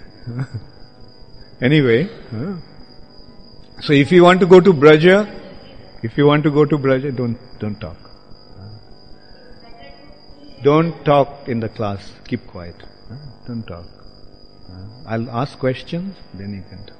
[SPEAKER 1] Anyway, huh? So if you want to go to Braja, if you want to go to Braja, don't don't talk. Don't talk in the class. Keep quiet. Huh? Don't talk. Uh, I'll ask questions, then you can talk.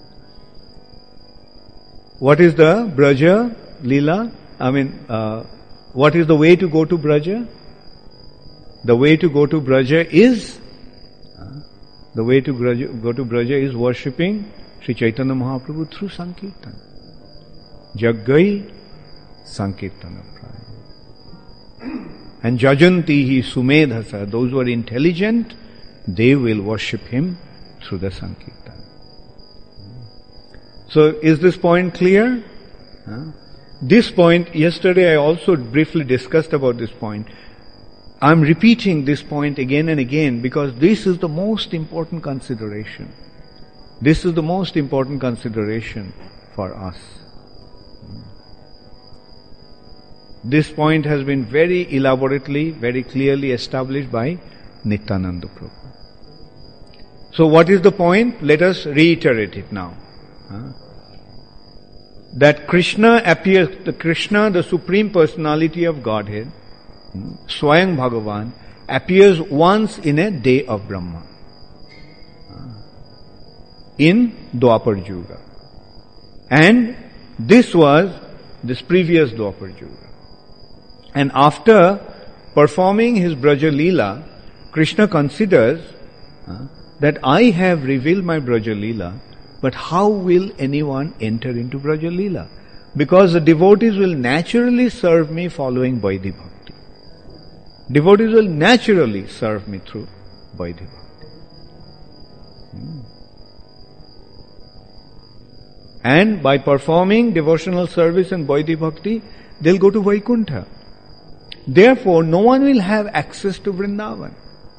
[SPEAKER 1] What is the Braja Leela? I mean, uh, what is the way to go to Braja? The way to go to Braja is, uh, the way to Braja, go to Braja is worshipping Sri Chaitanya Mahaprabhu through Sankirtan. Jaggai Sankirtana Praya. And Jajanti hi Sumedhasa. Those who are intelligent, they will worship him through the Sankirtan. So, is this point clear? Huh? This point, yesterday I also briefly discussed about this point. I'm repeating this point again and again because this is the most important consideration. This is the most important consideration for us. This point has been very elaborately, very clearly established by Nityananda Prabhu. So what is the point? Let us reiterate it now. Huh? That Krishna appears, the Krishna, the Supreme Personality of Godhead, Swayam Bhagavan, appears once in a day of Brahma. In Dwapar Yuga. And this was this previous Dwapar Yuga. And after performing his Braja Leela, Krishna considers uh, that I have revealed my Braja Leela, but how will anyone enter into Braja Leela? Because the devotees will naturally serve me following Vaidhi Bhakti. Devotees will naturally serve me through Vaidhi Bhakti. Hmm. And by performing devotional service and Vaidhi Bhakti, they'll go to Vaikuntha. Therefore, no one will have access to Vrindavan.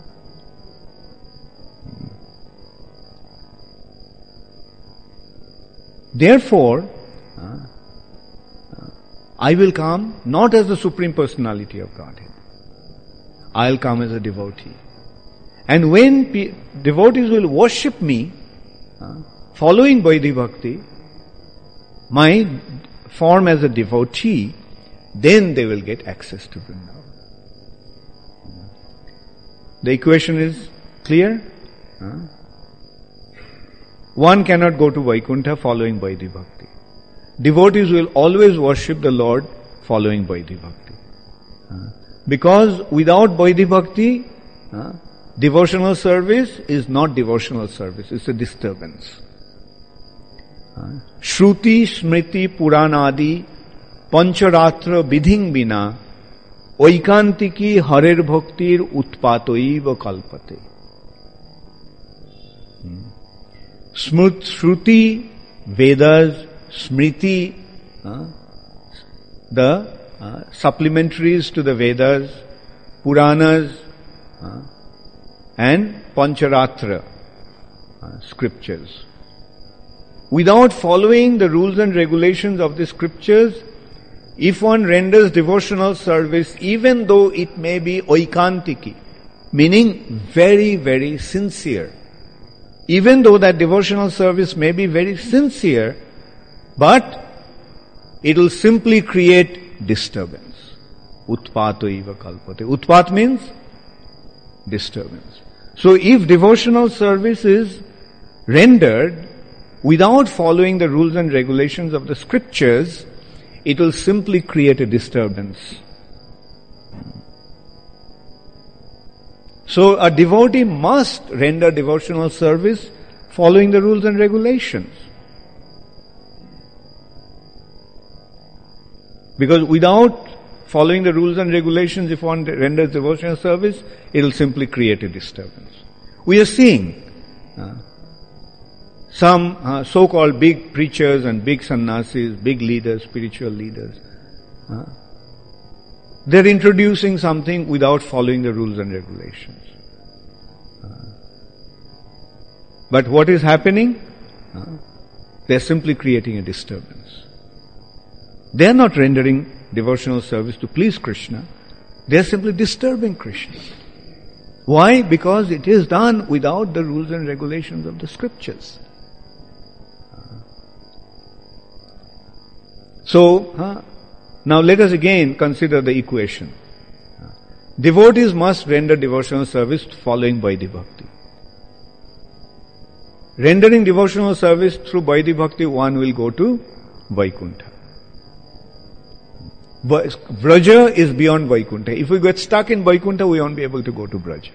[SPEAKER 1] Therefore, uh, uh, I will come not as the Supreme Personality of Godhead. I'll come as a devotee. And when pe- devotees will worship me, uh, following Vaidhi Bhakti, my form as a devotee, then they will get access to Vrindavan. The equation is clear? Huh? One cannot go to Vaikuntha following Vaidhi Bhakti. Devotees will always worship the Lord following Vaidhi Bhakti. Huh? Because without Vaidhi Bhakti, huh, devotional service is not devotional service, it's a disturbance. Huh? Shruti, Smriti, Puranadi, Pancharatra, Vidhing Bina, Oikantiki, Harer Bhaktir, Utpatoiva Kalpate. Smut, Shruti, Vedas, Smriti, uh, the uh, supplementaries to the Vedas, Puranas, uh, and Pancharatra, uh, scriptures. Without following the rules and regulations of the scriptures, if one renders devotional service, even though it may be oikantiki, meaning very, very sincere, even though that devotional service may be very sincere, but it will simply create disturbance. Utpato iva kalpate. Utpat means disturbance. So if devotional service is rendered without following the rules and regulations of the scriptures, it will simply create a disturbance. So a devotee must render devotional service following the rules and regulations. Because without following the rules and regulations, if one renders devotional service, it will simply create a disturbance. We are seeing uh, some uh, so-called big preachers and big sannyasis, big leaders, spiritual leaders, uh, they're introducing something without following the rules and regulations. Uh, but what is happening? Uh, they're simply creating a disturbance. They're not rendering devotional service to please Krishna. They're simply disturbing Krishna. Why? Because it is done without the rules and regulations of the scriptures. So, uh, now let us again consider the equation. Devotees must render devotional service following Vaidhi Bhakti. Rendering devotional service through Vaidhi Bhakti, one will go to Vaikuntha. Braja is beyond Vaikuntha. If we get stuck in Vaikuntha, we won't be able to go to Braja.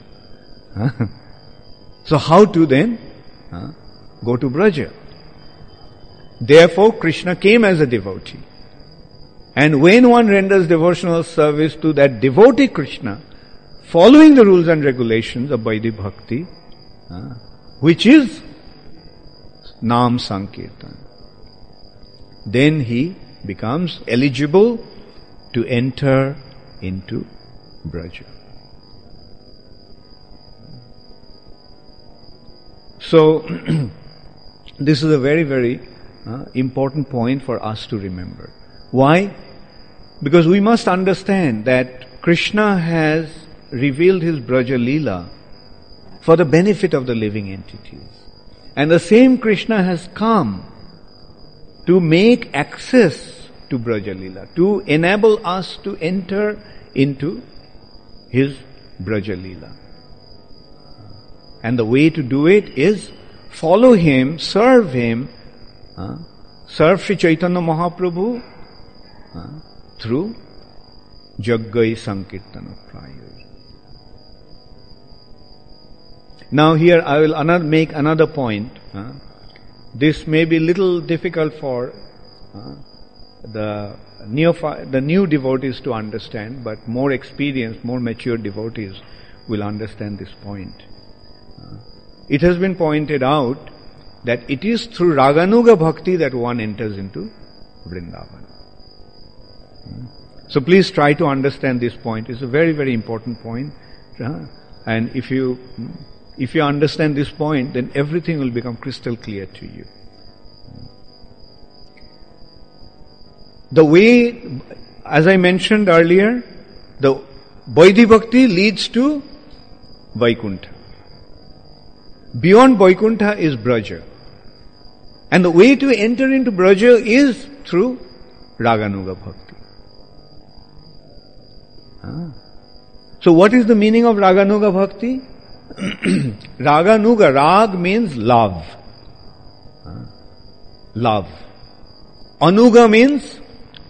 [SPEAKER 1] So how to then uh, go to Braja? Therefore, Krishna came as a devotee. And when one renders devotional service to that devotee Krishna, following the rules and regulations of Vaidhi Bhakti, uh, which is Nam Sankirtan, then he becomes eligible to enter into Braja. So, this is a very, very uh, important point for us to remember. Why? Because we must understand that Krishna has revealed his Braja Leela for the benefit of the living entities. And the same Krishna has come to make access to Braja Leela, to enable us to enter into his Braja Leela. And the way to do it is follow him, serve him, uh, serve Sri Chaitanya Mahaprabhu uh, through Jaggai Sankirtana Prayur. Now here I will another make another point. Uh, this may be little difficult for uh, the neophy- the new devotees to understand, but more experienced, more mature devotees will understand this point. It has been pointed out that it is through Raganuga Bhakti that one enters into Vrindavan. So please try to understand this point. It's a very, very important point. And if you if you understand this point, then everything will become crystal clear to you. The way, as I mentioned earlier, the Vaidhi Bhakti leads to Vaikuntha. Beyond Vaikuntha is Braja. And the way to enter into Braja is through Raganuga Bhakti. Ah. So what is the meaning of Raganuga Bhakti? Raganuga, Rag means love. Ah. Love. Anuga means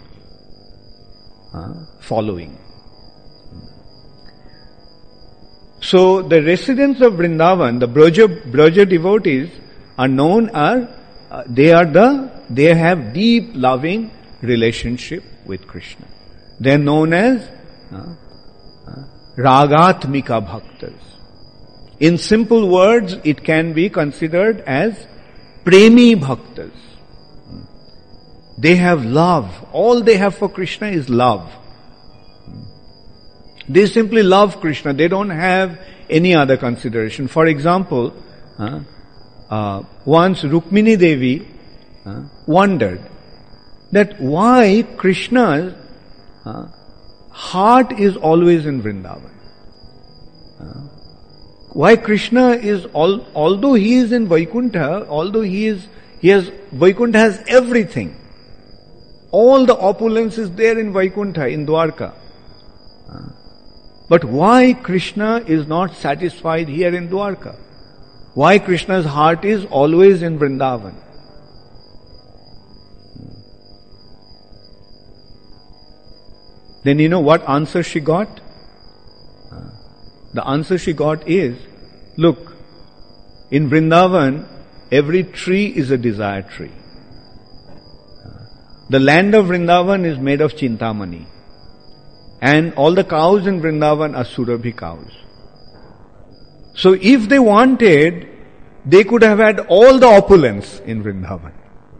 [SPEAKER 1] ah, following. So the residents of Vrindavan, the Braja, Braja devotees, are known as uh, they are the they have deep loving relationship with Krishna. They are known as uh, uh, Ragatmika Bhaktas. In simple words, it can be considered as Premi Bhaktas. They have love. All they have for Krishna is love. They simply love Krishna. They don't have any other consideration. For example, uh, uh, once Rukmini Devi uh, wondered that why Krishna's uh, heart is always in Vrindavan. Uh, why Krishna is, all, although he is in Vaikuntha, although he is, he has, Vaikuntha has everything. All the opulence is there in Vaikuntha, in Dwarka. Uh, But why Krishna is not satisfied here in Dwarka? Why Krishna's heart is always in Vrindavan? Then you know what answer she got? The answer she got is, look, in Vrindavan, every tree is a desire tree. The land of Vrindavan is made of Chintamani. And all the cows in Vrindavan are Surabhi cows. So if they wanted, they could have had all the opulence in Vrindavan.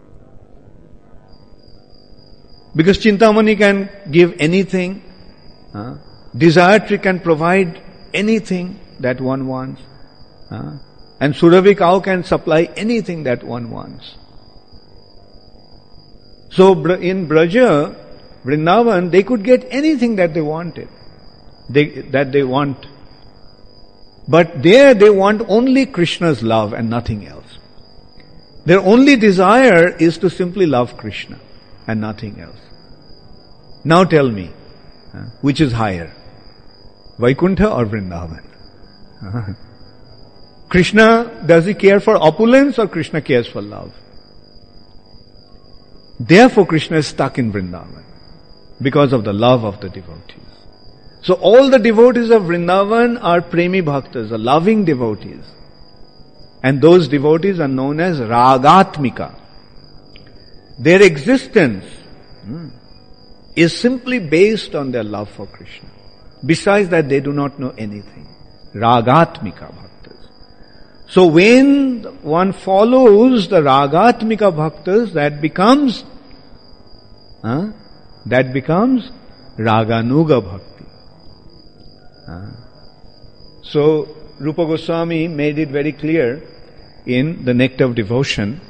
[SPEAKER 1] Because Chintamani can give anything. Uh, Desire tree can provide anything that one wants. Uh, and Surabhi cow can supply anything that one wants. So in Braja, Vrindavan, they could get anything that they wanted, they, that they want. But there they want only Krishna's love and nothing else. Their only desire is to simply love Krishna and nothing else. Now tell me, uh, which is higher? Vaikuntha or Vrindavan? Uh, Krishna, does he care for opulence or Krishna cares for love? Therefore Krishna is stuck in Vrindavan. Because of the love of the devotees. So all the devotees of Vrindavan are Premi Bhaktas, are loving devotees. And those devotees are known as Ragatmika. Their existence hmm, is simply based on their love for Krishna. Besides that, they do not know anything. Ragatmika Bhaktas. So when one follows the Ragatmika Bhaktas, that becomes huh, that becomes Raganuga Bhakti. Uh, so, Rupa Goswami made it very clear in the Nectar of Devotion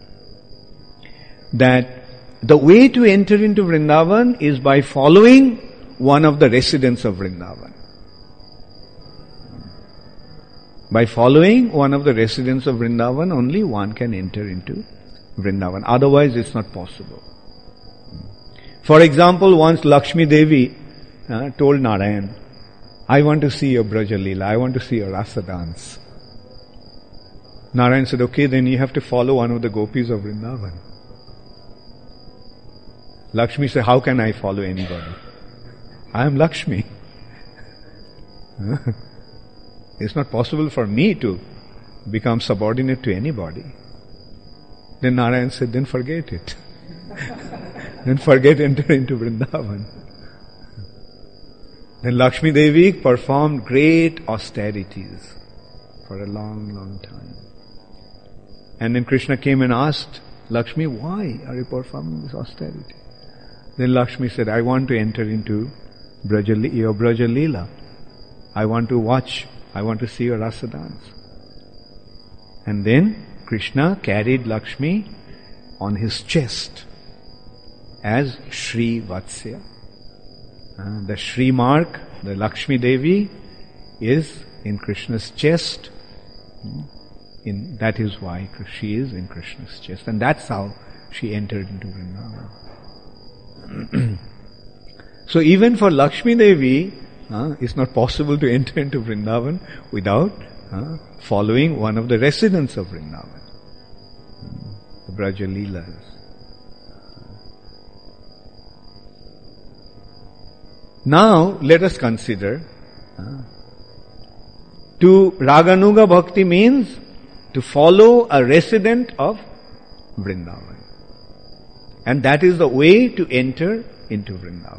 [SPEAKER 1] that the way to enter into Vrindavan is by following one of the residents of Vrindavan. By following one of the residents of Vrindavan, only one can enter into Vrindavan. Otherwise, it's not possible. For example, once Lakshmi Devi uh, told Narayan, I want to see your Braja Leela, I want to see your Rasa dance. Narayan said, okay, then you have to follow one of the gopis of Vrindavan. Lakshmi said, how can I follow anybody? I am Lakshmi. It's not possible for me to become subordinate to anybody. Then Narayan said, then forget it. Then forget enter into Vrindavan. Then Lakshmi Devi performed great austerities for for a long, long time. And then Krishna came and asked Lakshmi, why are you performing this austerity? Then Lakshmi said, I want to enter into Braja, your Braja Leela. I want to watch, I want to see your rasa dance. And then Krishna carried Lakshmi on his chest as Shri Vatsya. Uh, the Shri mark, the Lakshmi Devi, is in Krishna's chest. In, that is why she is in Krishna's chest. And that's how she entered into Vrindavan. So even for Lakshmi Devi, uh, it's not possible to enter into Vrindavan without uh, following one of the residents of Vrindavan. The Braja Leelas. Now, let us consider, uh, to Raganuga Bhakti means to follow a resident of Vrindavan. And that is the way to enter into Vrindavan.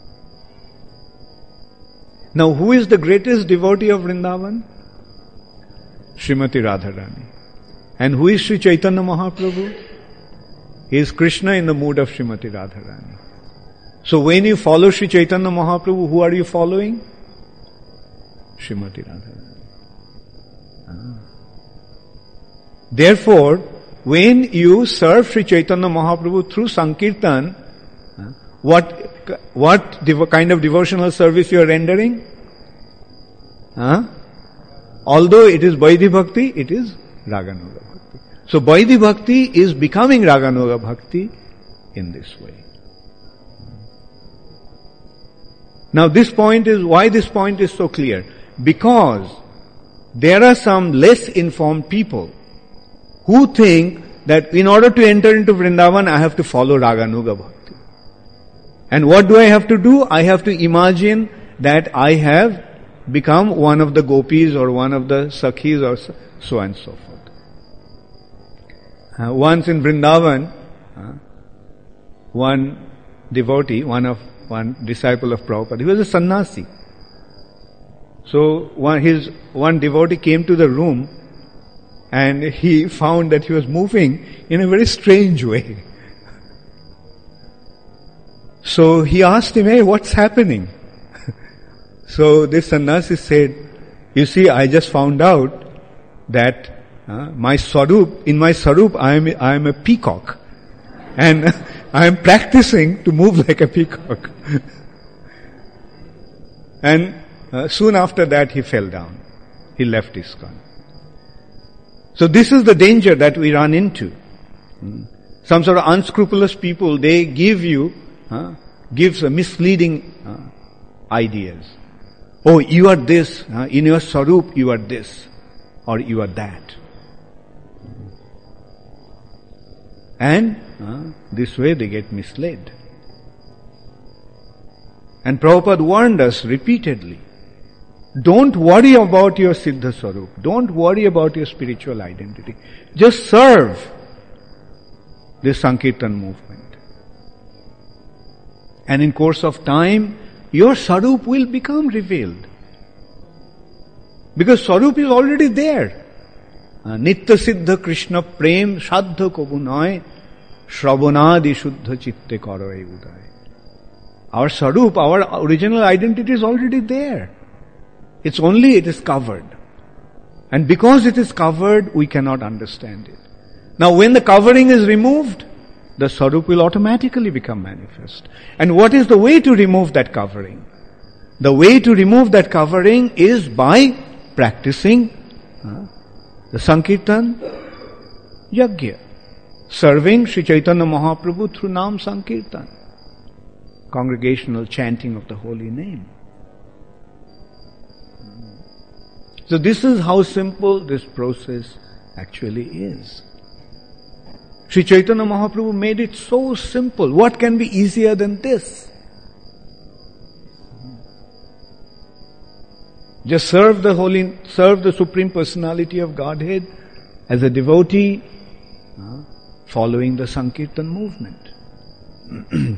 [SPEAKER 1] Now, who is the greatest devotee of Vrindavan? Srimati Radharani. And who is Sri Chaitanya Mahaprabhu? He is Krishna in the mood of Srimati Radharani. So when you follow Sri Chaitanya Mahaprabhu, who are you following? Srimati Radharani. Ah. Therefore, when you serve Sri Chaitanya Mahaprabhu through Sankirtan, ah, what what dev- kind of devotional service you are rendering? Ah? Although it is Vaidhi Bhakti, it is Raganuga Bhakti. So Vaidhi Bhakti is becoming Raganuga Bhakti in this way. Now this point is, why this point is so clear? Because there are some less informed people who think that in order to enter into Vrindavan, I have to follow Raganuga Bhakti. And what do I have to do? I have to imagine that I have become one of the gopis or one of the sakhis or so and so forth. Uh, once in Vrindavan, uh, one devotee, one of one disciple of Prabhupada, he was a sannyasi. So one, his one devotee came to the room and he found that he was moving in a very strange way. So he asked him, hey, what's happening? So this sannyasi said, you see, I just found out that uh, my sarup, in my sarup, I am, I am a peacock. And I am practicing to move like a peacock. And uh, soon after that he fell down. He left ISKCON. So this is the danger that we run into. Hmm. Some sort of unscrupulous people, they give you, uh, gives a misleading uh, ideas. Oh, you are this, uh, in your sarup you are this, or you are that. And uh, this way they get misled. And Prabhupada warned us repeatedly, don't worry about your Siddha Swarup. Don't worry about your spiritual identity. Just serve this Sankirtan movement. And in course of time, your Swarup will become revealed. Because Swarup is already there. Nitya Siddha Krishna Prem Shraddha Kobunay Shravanadi Shuddha Chitte Karai Uday. Our Swarup, our original identity is already there. It's only it is covered. And because it is covered, we cannot understand it. Now when the covering is removed, the Swarup will automatically become manifest. And what is the way to remove that covering? The way to remove that covering is by practicing uh, the Sankirtan Yajna, serving Sri Chaitanya Mahaprabhu through Nam Sankirtan, congregational chanting of the holy name. So this is how simple this process actually is. Sri Chaitanya Mahaprabhu made it so simple. What can be easier than this? Just serve the holy, serve the Supreme Personality of Godhead as a devotee, uh, following the Sankirtan movement.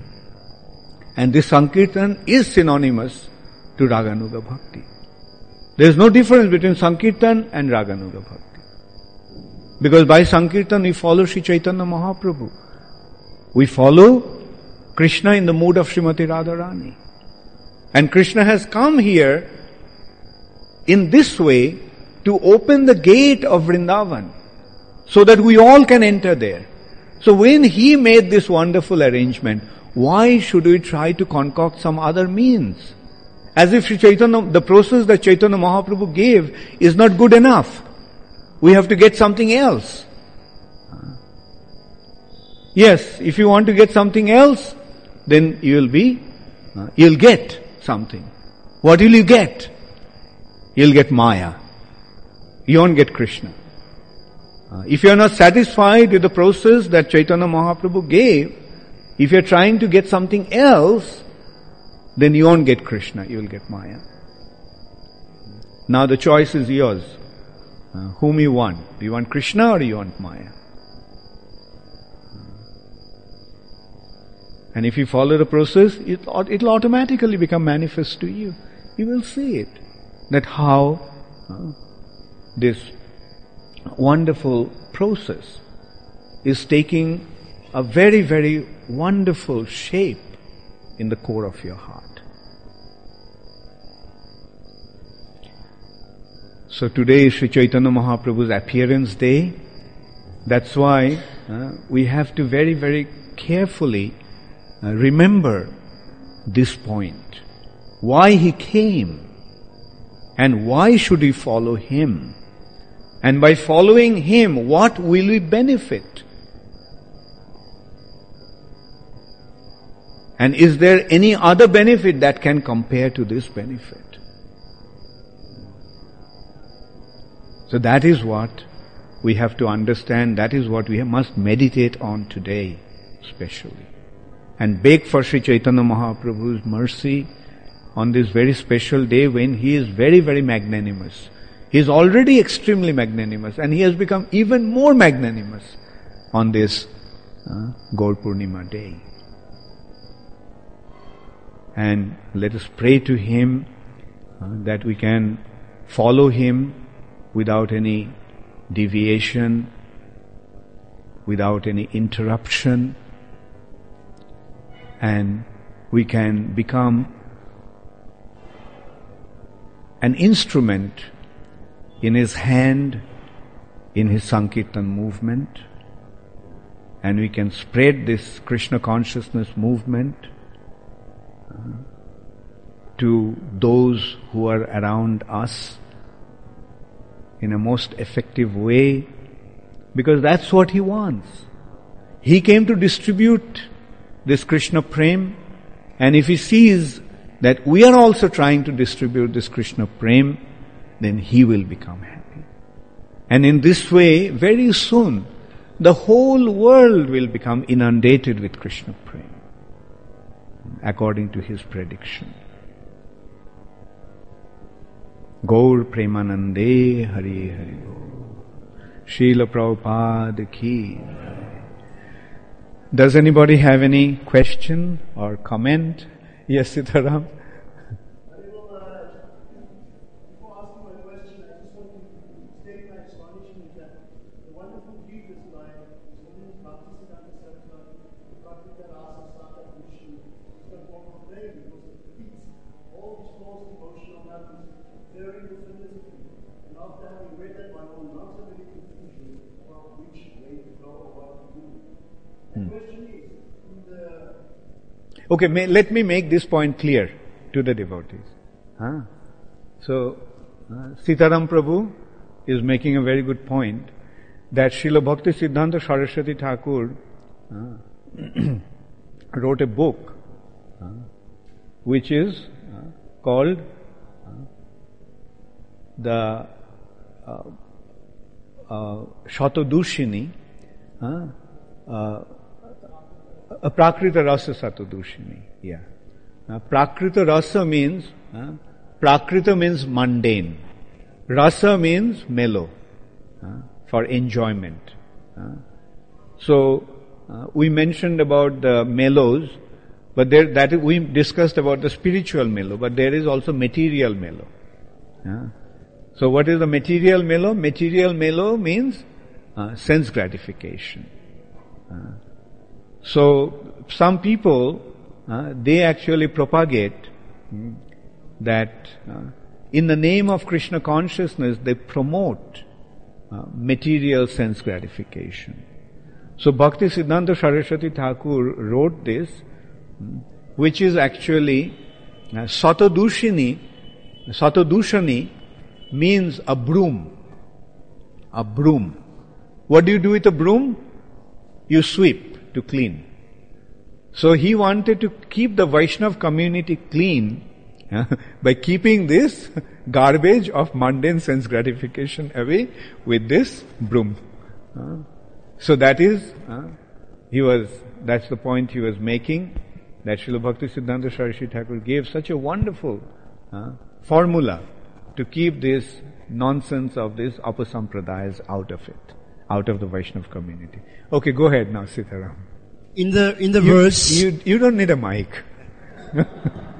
[SPEAKER 1] And this Sankirtan is synonymous to Raganuga Bhakti. There is no difference between Sankirtan and Raganuga Bhakti. Because by Sankirtan we follow Sri Chaitanya Mahaprabhu. We follow Krishna in the mood of Srimati Radharani. And Krishna has come here in this way to open the gate of Vrindavan so that we all can enter there. So when he made this wonderful arrangement, why should we try to concoct some other means? As if Sri Chaitanya, the process that Chaitanya Mahaprabhu gave is not good enough. We have to get something else. Yes, if you want to get something else, then you will be, uh, you'll get something. What will you get? You'll get Maya. You won't get Krishna. Uh, if you are not satisfied with the process that Chaitanya Mahaprabhu gave, if you are trying to get something else, then you won't get Krishna, you will get Maya. Now the choice is yours. Uh, whom you want? Do you want Krishna or do you want Maya? And if you follow the process, it will automatically become manifest to you. You will see it. That how uh, this wonderful process is taking a very, very wonderful shape in the core of your heart. So today is Sri Chaitanya Mahaprabhu's appearance day. That's why uh, we have to very, very carefully uh, remember this point. Why he came and why should we follow him? And by following him, what will we benefit? And is there any other benefit that can compare to this benefit? So that is what we have to understand, that is what we must meditate on today, especially. And beg for Sri Chaitanya Mahaprabhu's mercy on this very special day when he is very, very magnanimous. He is already extremely magnanimous and he has become even more magnanimous on this uh, Gaur Purnima day. And let us pray to him uh, that we can follow him without any deviation, without any interruption, and we can become an instrument in his hand, in his Sankirtan movement, and we can spread this Krishna consciousness movement uh, to those who are around us in a most effective way, because that's what he wants. He came to distribute this Krishna Prem, and if he sees that we are also trying to distribute this Krishna Prem, then he will become happy. And in this way, very soon, the whole world will become inundated with Krishna Prem, according to his prediction. Gaur Premanande Hari Hari Gaur. Srila Prabhupada Ki. Does anybody have any question or comment? Yes, Sitaram. Okay, may, let me make this point clear to the devotees. Huh? So, uh, Sitaram Prabhu is making a very good point that Srila Bhakti Siddhanta Saraswati Thakur uh, wrote a book uh, which is uh, called uh, the uh, uh, Shatadushini, uh, uh, a Prakrita Rasa Satadushini. Yeah. Now, Prakrita Rasa means, uh, Prakrita means mundane. Rasa means mellow, uh, for enjoyment. Uh. So, uh, we mentioned about the mellows, but there, that is, we discussed about the spiritual mellow, but there is also material mellow. Uh. So what is the material melo? Material melo means uh, sense gratification. Uh, so some people, uh, they actually propagate mm, that uh, in the name of Krishna consciousness, they promote uh, material sense gratification. So Bhakti Siddhanta Saraswati Thakur wrote this, mm, which is actually uh, Satadushini. Satadushani means a broom. A broom. What do you do with a broom? You sweep to clean. So he wanted to keep the Vaishnav community clean uh, by keeping this garbage of mundane sense gratification away with this broom. Uh, so that is, uh, he was, that's the point he was making, that Srila Bhakti Siddhanta Saraswati Thakur gave such a wonderful uh, formula to keep this nonsense of this apasampradayas out of it, out of the Vaishnav community. Okay, go ahead now, Sitaram.
[SPEAKER 2] In the in the
[SPEAKER 1] you,
[SPEAKER 2] verse,
[SPEAKER 1] you you don't need a mic.
[SPEAKER 2] in the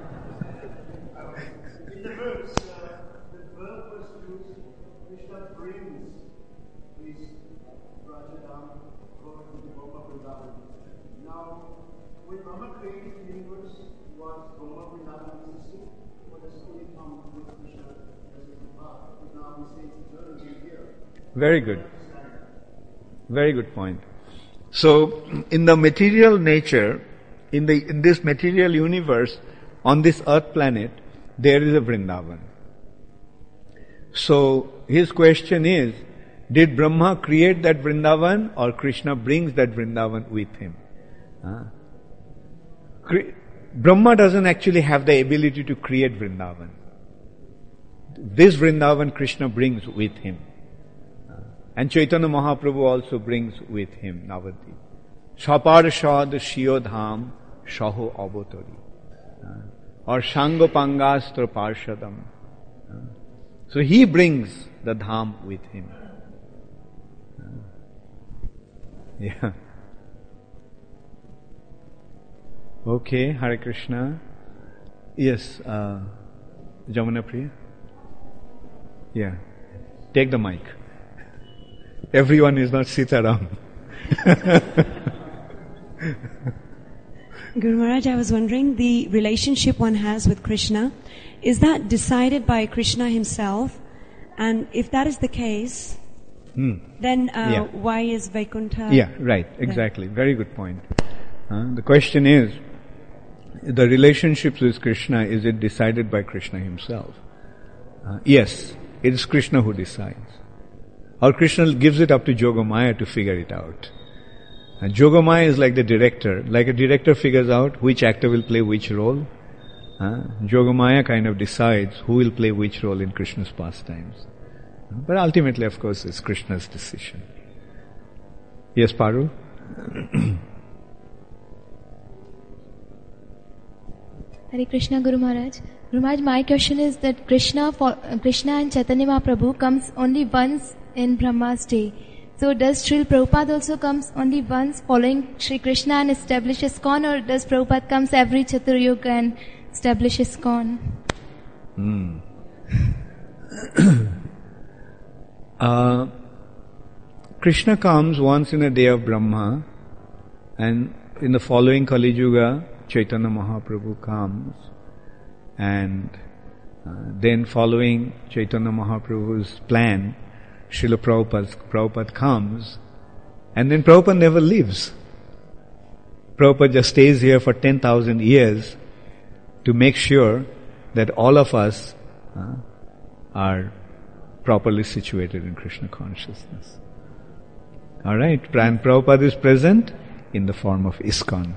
[SPEAKER 2] verse, uh, the verb was used. Krishna brings his Rajadam God to the Goma Vrindavan. Now, when Brahma created the universe, was Goma Vrindavan existing, or does it only come with Krishna as a path? But now we say it's eternally here.
[SPEAKER 1] Very good. Very good point. So, in the material nature, in the in this material universe, on this earth planet, there is a Vrindavan. So, his question is, did Brahma create that Vrindavan, or Krishna brings that Vrindavan with him? Uh, cre- Brahma doesn't actually have the ability to create Vrindavan. This Vrindavan Krishna brings with him. And Chaitanya Mahaprabhu also brings with him Navadvip. Shaparshad Shiyo Dham Shaho Avotari. Or Shangopangastra Parshadam. So he brings the Dham with him. Yeah. Okay, Hare Krishna. Yes, uh, Jamuna Priya. Yeah. Take the mic. Everyone is not Sitaram.
[SPEAKER 3] Guru Maharaj, I was wondering, the relationship one has with Krishna, is that decided by Krishna himself? And if that is the case,
[SPEAKER 1] Hmm.
[SPEAKER 3] then uh,
[SPEAKER 1] Yeah.
[SPEAKER 3] why is Vaikuntha?
[SPEAKER 1] Yeah, right, exactly. Very good point. Uh, the question is, the relationships with Krishna, is it decided by Krishna himself? Uh, yes, it is Krishna who decides. Or Krishna gives it up to Yogamaya to figure it out. And Yogamaya is like the director. Like a director figures out which actor will play which role. Uh, Yogamaya kind of decides who will play which role in Krishna's pastimes. But ultimately, of course, it's Krishna's decision. Yes, Paru?
[SPEAKER 4] Hare Krishna, Guru Maharaj. Guru Maharaj, my question is that Krishna, for, uh, Krishna and Chaitanya Mahaprabhu comes only once in Brahma's day. So does Srila Prabhupada also comes only once following Sri Krishna and establishes ISKCON, or does Prabhupada comes every Chaturyuga and establishes ISKCON?
[SPEAKER 1] Hmm. uh, Krishna comes once in a day of Brahma, and in the following Kali Yuga, Chaitanya Mahaprabhu comes, and uh, then following Chaitanya Mahaprabhu's plan, Srila Prabhupada, Prabhupada comes, and then Prabhupada never leaves. Prabhupada just stays here for ten thousand years to make sure that all of us uh, are properly situated in Krishna consciousness. Alright, and Prabhupada is present in the form of ISKCON.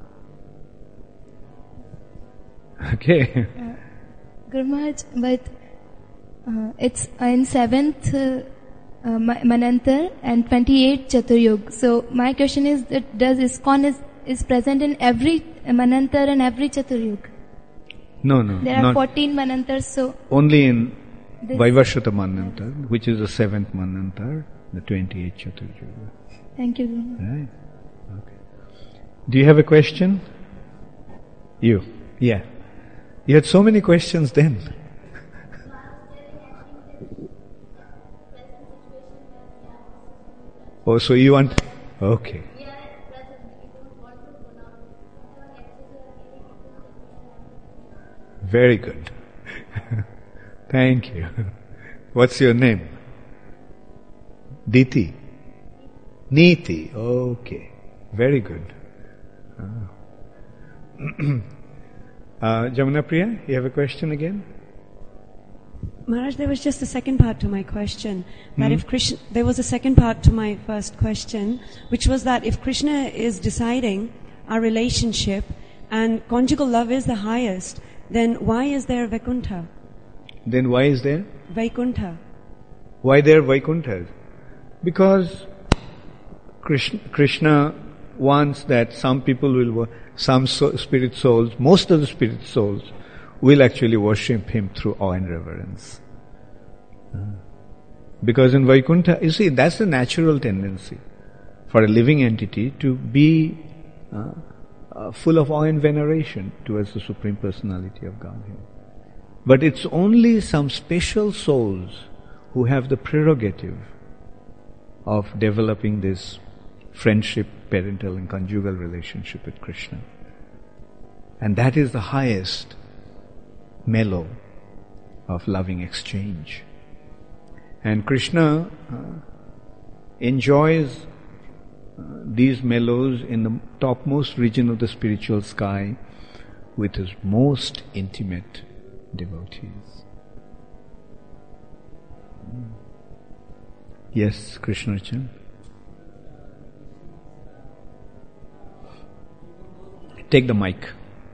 [SPEAKER 1] Okay.
[SPEAKER 4] Uh, Guru Maharaj, but uh, it's in seventh uh, uh, Manantar and twenty-eighth Chaturyug. So my question is that does ISKCON is, is present in every Manantar and every Chaturyug?
[SPEAKER 1] No, no.
[SPEAKER 4] There are
[SPEAKER 1] not
[SPEAKER 4] fourteen Manantars, so...
[SPEAKER 1] Only in
[SPEAKER 4] This-
[SPEAKER 1] Vaivashvata Manantar, which is the seventh Manantar, the twenty-eighth Chaturyuga.
[SPEAKER 4] Thank you, Guru Maharaj.
[SPEAKER 1] Right. Okay. Do you have a question? You? Yeah. You had so many questions then. Oh, so you want... Okay. Very good. Thank you. What's your name? Diti? Niti. Okay. Very good. Ah. uh, Jamuna Priya, you have a question again?
[SPEAKER 3] Maharaj, there was just a second part to my question. That hmm? if Krishna, there was a second part to my first question, which was that if Krishna is deciding our relationship and conjugal love is the highest, then why is there Vaikuntha?
[SPEAKER 1] Then why is there?
[SPEAKER 3] Vaikuntha.
[SPEAKER 1] Why there Vaikunthas? Because Krishna, Krishna wants that some people will, some so, spirit souls, most of the spirit souls, will actually worship Him through awe and reverence. Because in Vaikuntha, you see, that's the natural tendency for a living entity to be uh, uh, full of awe and veneration towards the Supreme Personality of Godhead. But it's only some special souls who have the prerogative of developing this friendship, parental and conjugal relationship with Krishna. And that is the highest mellow of loving exchange. And Krishna uh, enjoys uh, these mellows in the topmost region of the spiritual sky with His most intimate devotees. Mm. Yes, Krishnachan. Take the mic.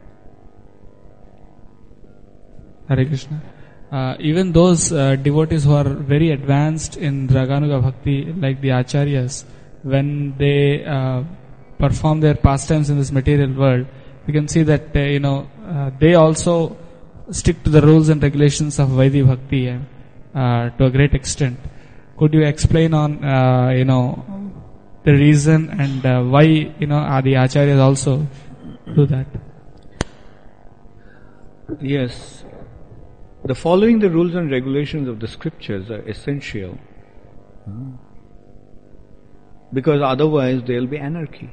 [SPEAKER 5] Hare Krishna. Uh, even those uh, devotees who are very advanced in Raganuga Bhakti, like the Acharyas, when they uh, perform their pastimes in this material world, we can see that uh, you know uh, they also stick to the rules and regulations of Vaidhi Bhakti uh, to a great extent. Could you explain on uh, you know the reason and uh, why you know are the Acharyas also do that?
[SPEAKER 1] Yes. The following the rules and regulations of the scriptures are essential, because otherwise there will be anarchy.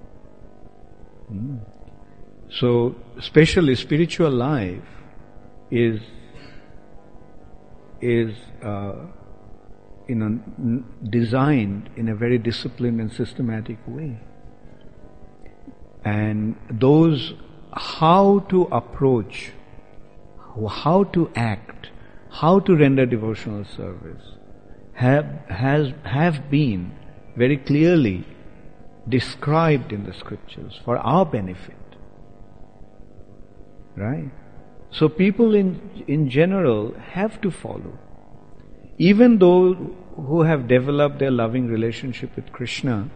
[SPEAKER 1] So, especially spiritual life is is uh, you know n- designed in a very disciplined and systematic way, and those how to approach, how to act, how to render devotional service have has have been very clearly described in the scriptures for our benefit. Right? So people in in general have to follow. Even though who have developed their loving relationship with Krishna,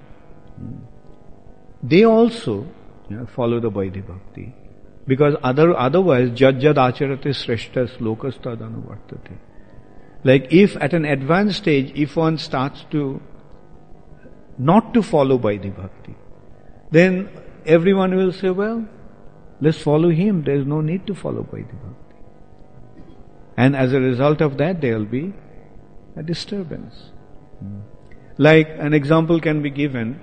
[SPEAKER 1] they also you know, follow the Vaidhi Bhakti. Because other, otherwise, jad jad acharate shreshtas lokas tad anuvartate. Like if at an advanced stage, if one starts to not to follow Vaidhi Bhakti, then everyone will say, well, let's follow him, there is no need to follow Vaidhi Bhakti. And as a result of that, there will be a disturbance. Mm. Like an example can be given,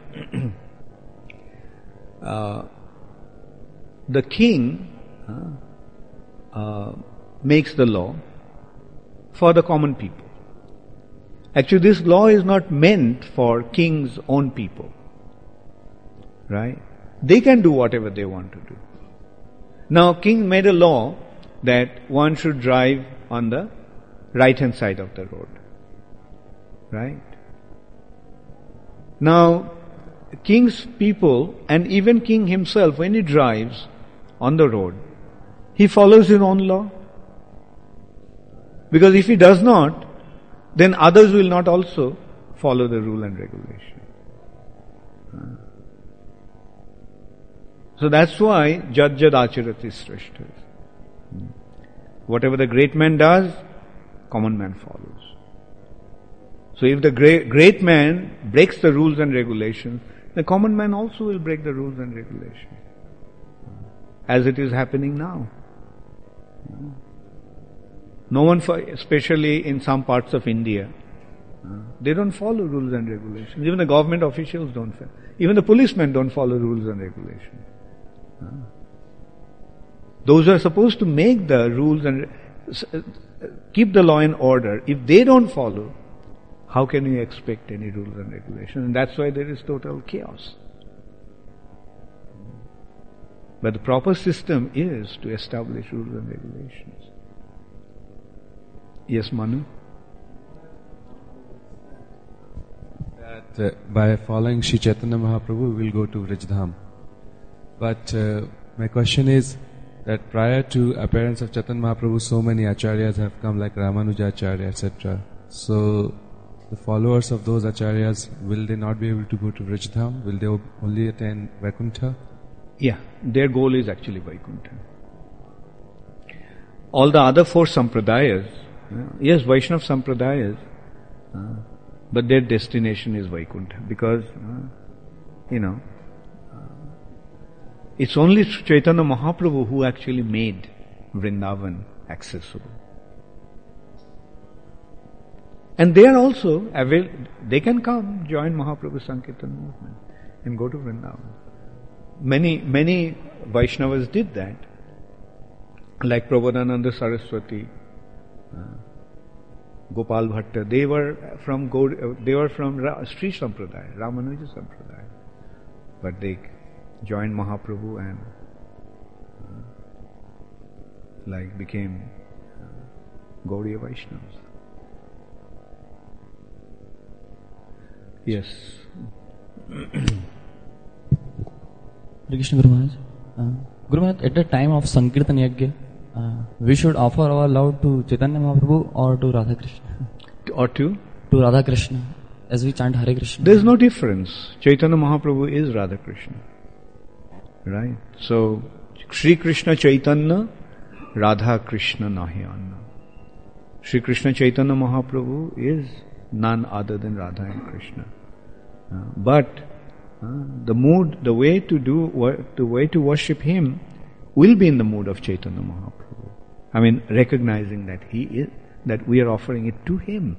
[SPEAKER 1] uh, the king uh, uh, makes the law for the common people. Actually, this law is not meant for king's own people. Right? They can do whatever they want to do. Now, king made a law that one should drive on the right hand side of the road. Right? Now, king's people and even king himself, when he drives on the road, he follows his own law. Because if he does not, then others will not also follow the rule and regulation. So that's why jad jad acharati shreshtas. Whatever the great man does, common man follows. So if the great, great man breaks the rules and regulations, the common man also will break the rules and regulations. As it is happening now. No one, for, especially in some parts of India, Uh, they don't follow rules and regulations. Even the government officials don't follow. Even the policemen don't follow rules and regulations. Uh, those who are supposed to make the rules and uh, keep the law and order, if they don't follow, how can you expect any rules and regulations? And that's why there is total chaos. But the proper system is to establish rules and regulations. Yes, Manu?
[SPEAKER 6] That uh, by following Sri Chaitanya Mahaprabhu, we will go to Vrijdham. But uh, my question is that prior to appearance of Chaitanya Mahaprabhu, so many acharyas have come, like Ramanuja Acharya, et cetera. So the followers of those acharyas, will they not be able to go to Vrijdham? Will they only attain Vaikuntha?
[SPEAKER 1] Yeah, their goal is actually Vaikuntha. All the other four sampradayas, uh, yes, Vaishnava sampradayas, uh, but their destination is Vaikuntha, because, uh, you know, uh, it's only Chaitanya Mahaprabhu who actually made Vrindavan accessible. And they are also, avail- they can come, join Mahaprabhu Sankirtan movement and go to Vrindavan. Many, many Vaishnavas did that, like Prabodhananda Saraswati, uh, Gopal Bhatta. They were from Gaur, uh, they were from Ra- Sri Sampradaya, Ramanuja Sampradaya, but they joined Mahaprabhu and uh, like became uh, Gauriya Vaishnavas. Yes.
[SPEAKER 7] Krishna Guru Maharaj. Uh, Guru Maharaj, at the time of Sankirtan Yajna, uh, we should offer our love to Chaitanya Mahaprabhu or to Radha Krishna?
[SPEAKER 1] Or to?
[SPEAKER 7] To Radha Krishna, as we chant Hare Krishna.
[SPEAKER 1] There is no difference. Chaitanya Mahaprabhu is Radha Krishna. Right? So, Sri Krishna Chaitanya, Radha Krishna nahi anna. Sri Krishna Chaitanya Mahaprabhu is none other than Radha and Krishna. Uh, but Uh, the mood, the way to do, the way to worship Him will be in the mood of Chaitanya Mahaprabhu. I mean, recognizing that He is, that we are offering it to Him.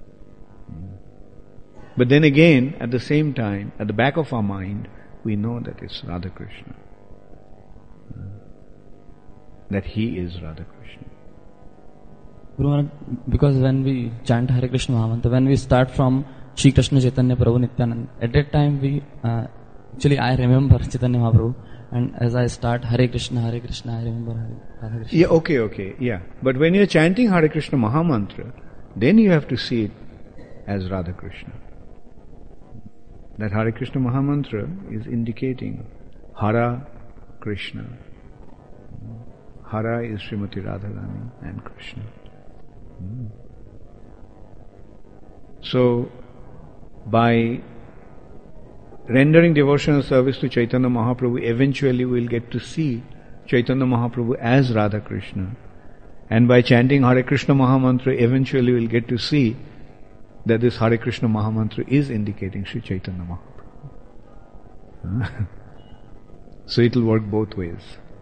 [SPEAKER 1] But then again, at the same time, at the back of our mind, we know that it's Radha Krishna. Uh, that He is Radha Krishna.
[SPEAKER 7] Guru Maharaj, because when we chant Hare Krishna Mahamantra, when we start from Shri Krishna Chaitanya Prabhu Nityananda, at that time we, uh, actually I remember Chaitanya Mahaprabhu, and as I start Hare Krishna, Hare Krishna, I remember Hare, Hare Krishna.
[SPEAKER 1] Yeah, okay, okay, yeah. But when you're chanting Hare Krishna Mahamantra, then you have to see it as Radha Krishna. That Hare Krishna Mahamantra is indicating Hara Krishna. Hara is Srimati Radharani and Krishna. Mm. So, by rendering devotional service to Chaitanya Mahaprabhu, eventually we will get to see Chaitanya Mahaprabhu as Radha Krishna. And by chanting Hare Krishna Mahamantra, eventually we will get to see that this Hare Krishna Mahamantra is indicating Sri Chaitanya Mahaprabhu. So it will work both ways.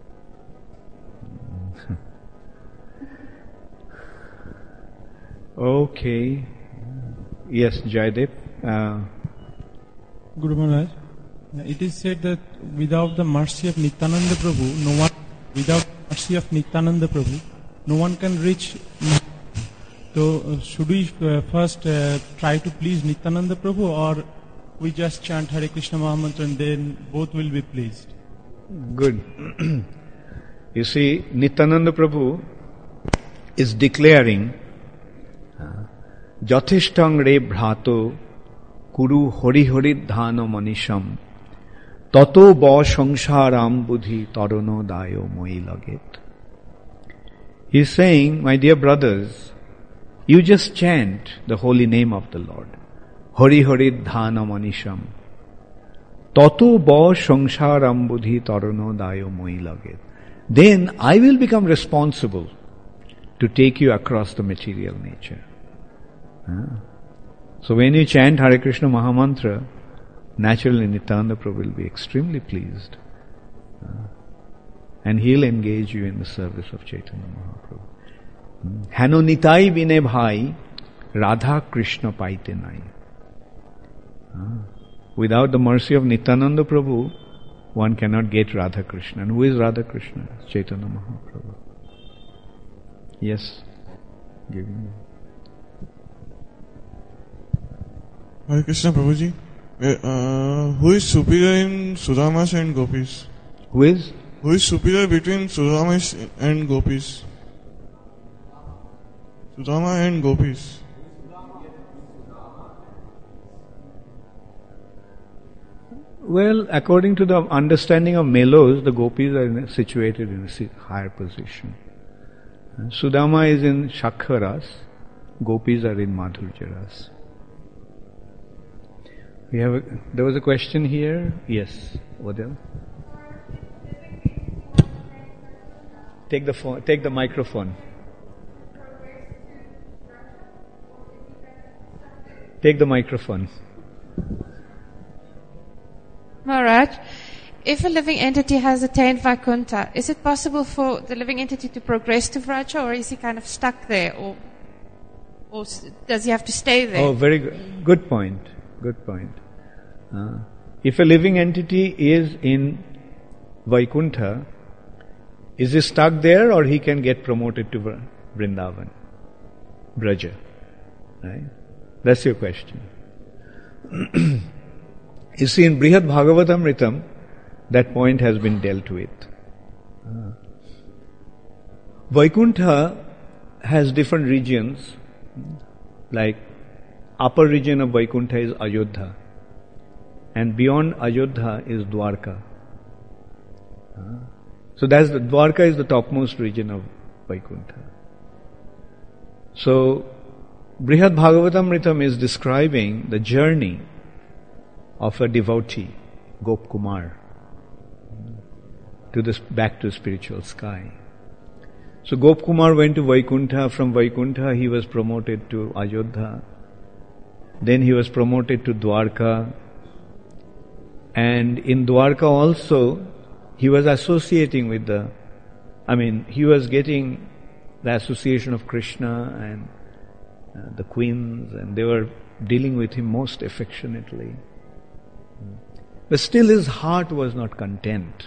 [SPEAKER 1] Okay. Yes, Jaydev. Uh,
[SPEAKER 8] Guru Maharaj, it is said that without the mercy of Nityananda Prabhu, no one, without mercy of Nityananda Prabhu, no one can reach. So, uh, should we uh, first uh, try to please Nityananda Prabhu, or we just chant Hare Krishna Mahamantra and then both will be pleased?
[SPEAKER 1] Good. You see, Nityananda Prabhu is declaring Jatheshtang re bhrato kuru hori hori dhana manisham tato ba sangsharam buddhi tarono dayo moi laget. He is saying, my dear brothers, you just chant the holy name of the Lord. Hori hori dhana manisham tato ba sangsharam buddhi tarono dayo moi laget. Then I will become responsible to take you across the material nature. Huh? So when you chant Hare Krishna Mahamantra, naturally Nityananda Prabhu will be extremely pleased. Uh, and he'll engage you in the service of Chaitanya Mahaprabhu. Hano nitai bine bhai, Radha Krishna paite nai. Ah. Without the mercy of Nityananda Prabhu, one cannot get Radha Krishna. And who is Radha Krishna? Chaitanya Mahaprabhu. Yes. Give me.
[SPEAKER 9] Hare Krishna Prabhuji. Uh, who is superior in Sudamas and Gopis?
[SPEAKER 1] Who is?
[SPEAKER 9] Who is superior between Sudamas and Gopis? Sudama and Gopis.
[SPEAKER 1] Well, according to the understanding of Melos, the Gopis are in a, situated in a higher position. Sudama is in Shakharas, Gopis are in Madhurjaras. We have a, there was a question here. Yes. What else? Take the phone. Take the microphone. Take the microphone.
[SPEAKER 10] Maharaj, if a living entity has attained Vaikuntha, is it possible for the living entity to progress to Vraja, or is he kind of stuck there, or, or does he have to stay there?
[SPEAKER 1] Oh, very good. Good point. Good point. Uh, if a living entity is in Vaikuntha, is he stuck there, or he can get promoted to Vrindavan, Braja? Right? That's your question. You see, in Brihad Bhagavatamritam, that point has been dealt with. Uh, Vaikuntha has different regions, like upper region of Vaikuntha is Ayodhya, and beyond Ayodhya is Dwarka. Uh, so that's the, Dwarka is the topmost region of Vaikuntha. So, Brihad Bhagavatamritam is describing the journey of a devotee, Gop Kumar, to this back to spiritual sky. So Gop Kumar went to Vaikuntha. From Vaikuntha he was promoted to Ayodhya. Then he was promoted to Dwarka. And in Dwarka also he was associating with the, I mean, he was getting the association of Krishna and uh, the queens, and they were dealing with him most affectionately. But still his heart was not content.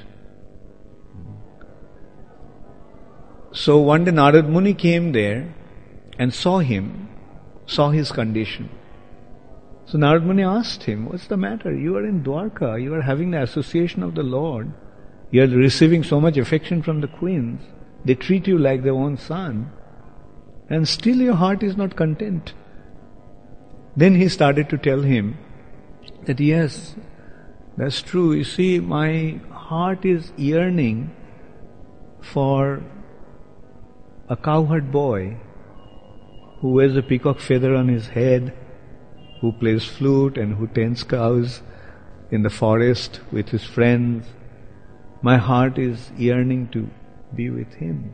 [SPEAKER 1] So one day Narad Muni came there and saw him, saw his condition. So Narad Muni asked him, what's the matter? You are in Dwarka, you are having the association of the Lord, you are receiving so much affection from the queens, they treat you like their own son, and still your heart is not content. Then he started to tell him that yes, that's true. You see, my heart is yearning for a cowherd boy who wears a peacock feather on his head, who plays flute and who tends cows in the forest with his friends. My heart is yearning to be with him.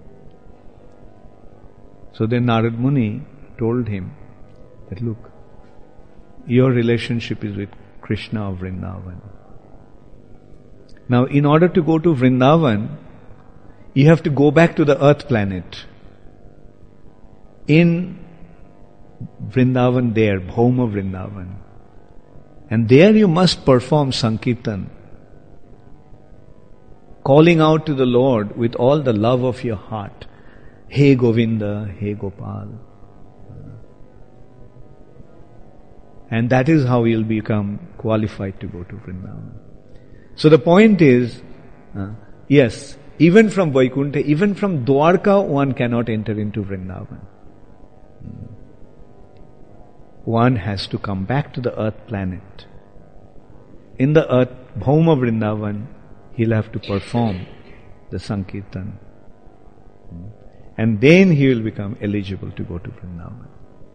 [SPEAKER 1] So then Narad Muni told him that, look, your relationship is with Krishna of Vrindavan. Now, in order to go to Vrindavan, you have to go back to the earth planet. In Vrindavan there, Bhauma Vrindavan. And there you must perform Sankirtan, calling out to the Lord with all the love of your heart. Hey Govinda, Hey Gopal. And that is how you'll become qualified to go to Vrindavan. So the point is, uh, yes, even from Vaikuntha, even from Dwarka, one cannot enter into Vrindavan. One has to come back to the earth planet. In the earth, Bhauma Vrindavan, he'll have to perform the Sankirtan. And then he will become eligible to go to Vrindavan.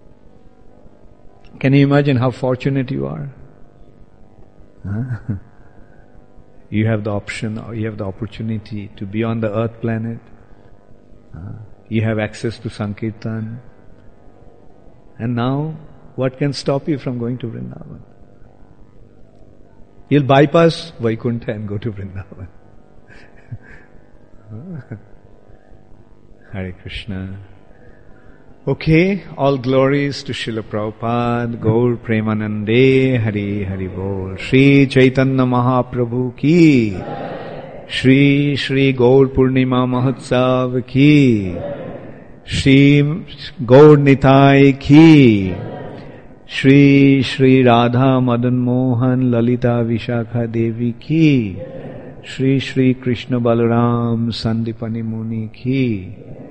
[SPEAKER 1] Can you imagine how fortunate you are? Huh? You have the option, or you have the opportunity to be on the earth planet. Uh, you have access to Sankirtan. And now, what can stop you from going to Vrindavan? You'll bypass Vaikuntha and go to Vrindavan. Hare Krishna. Okay, all glories to Srila Prabhupada, Gaur Premanande, Hari Hari Bol. Shri Chaitanya Mahaprabhu ki, Shri Shri Gaur Purnima Mahotsav ki, Shri Gaur Nitai ki, Shri Shri Radha Madan Mohan Lalita Vishakha Devi ki, Shri Shri Krishna Balaram Sandipani Muni ki.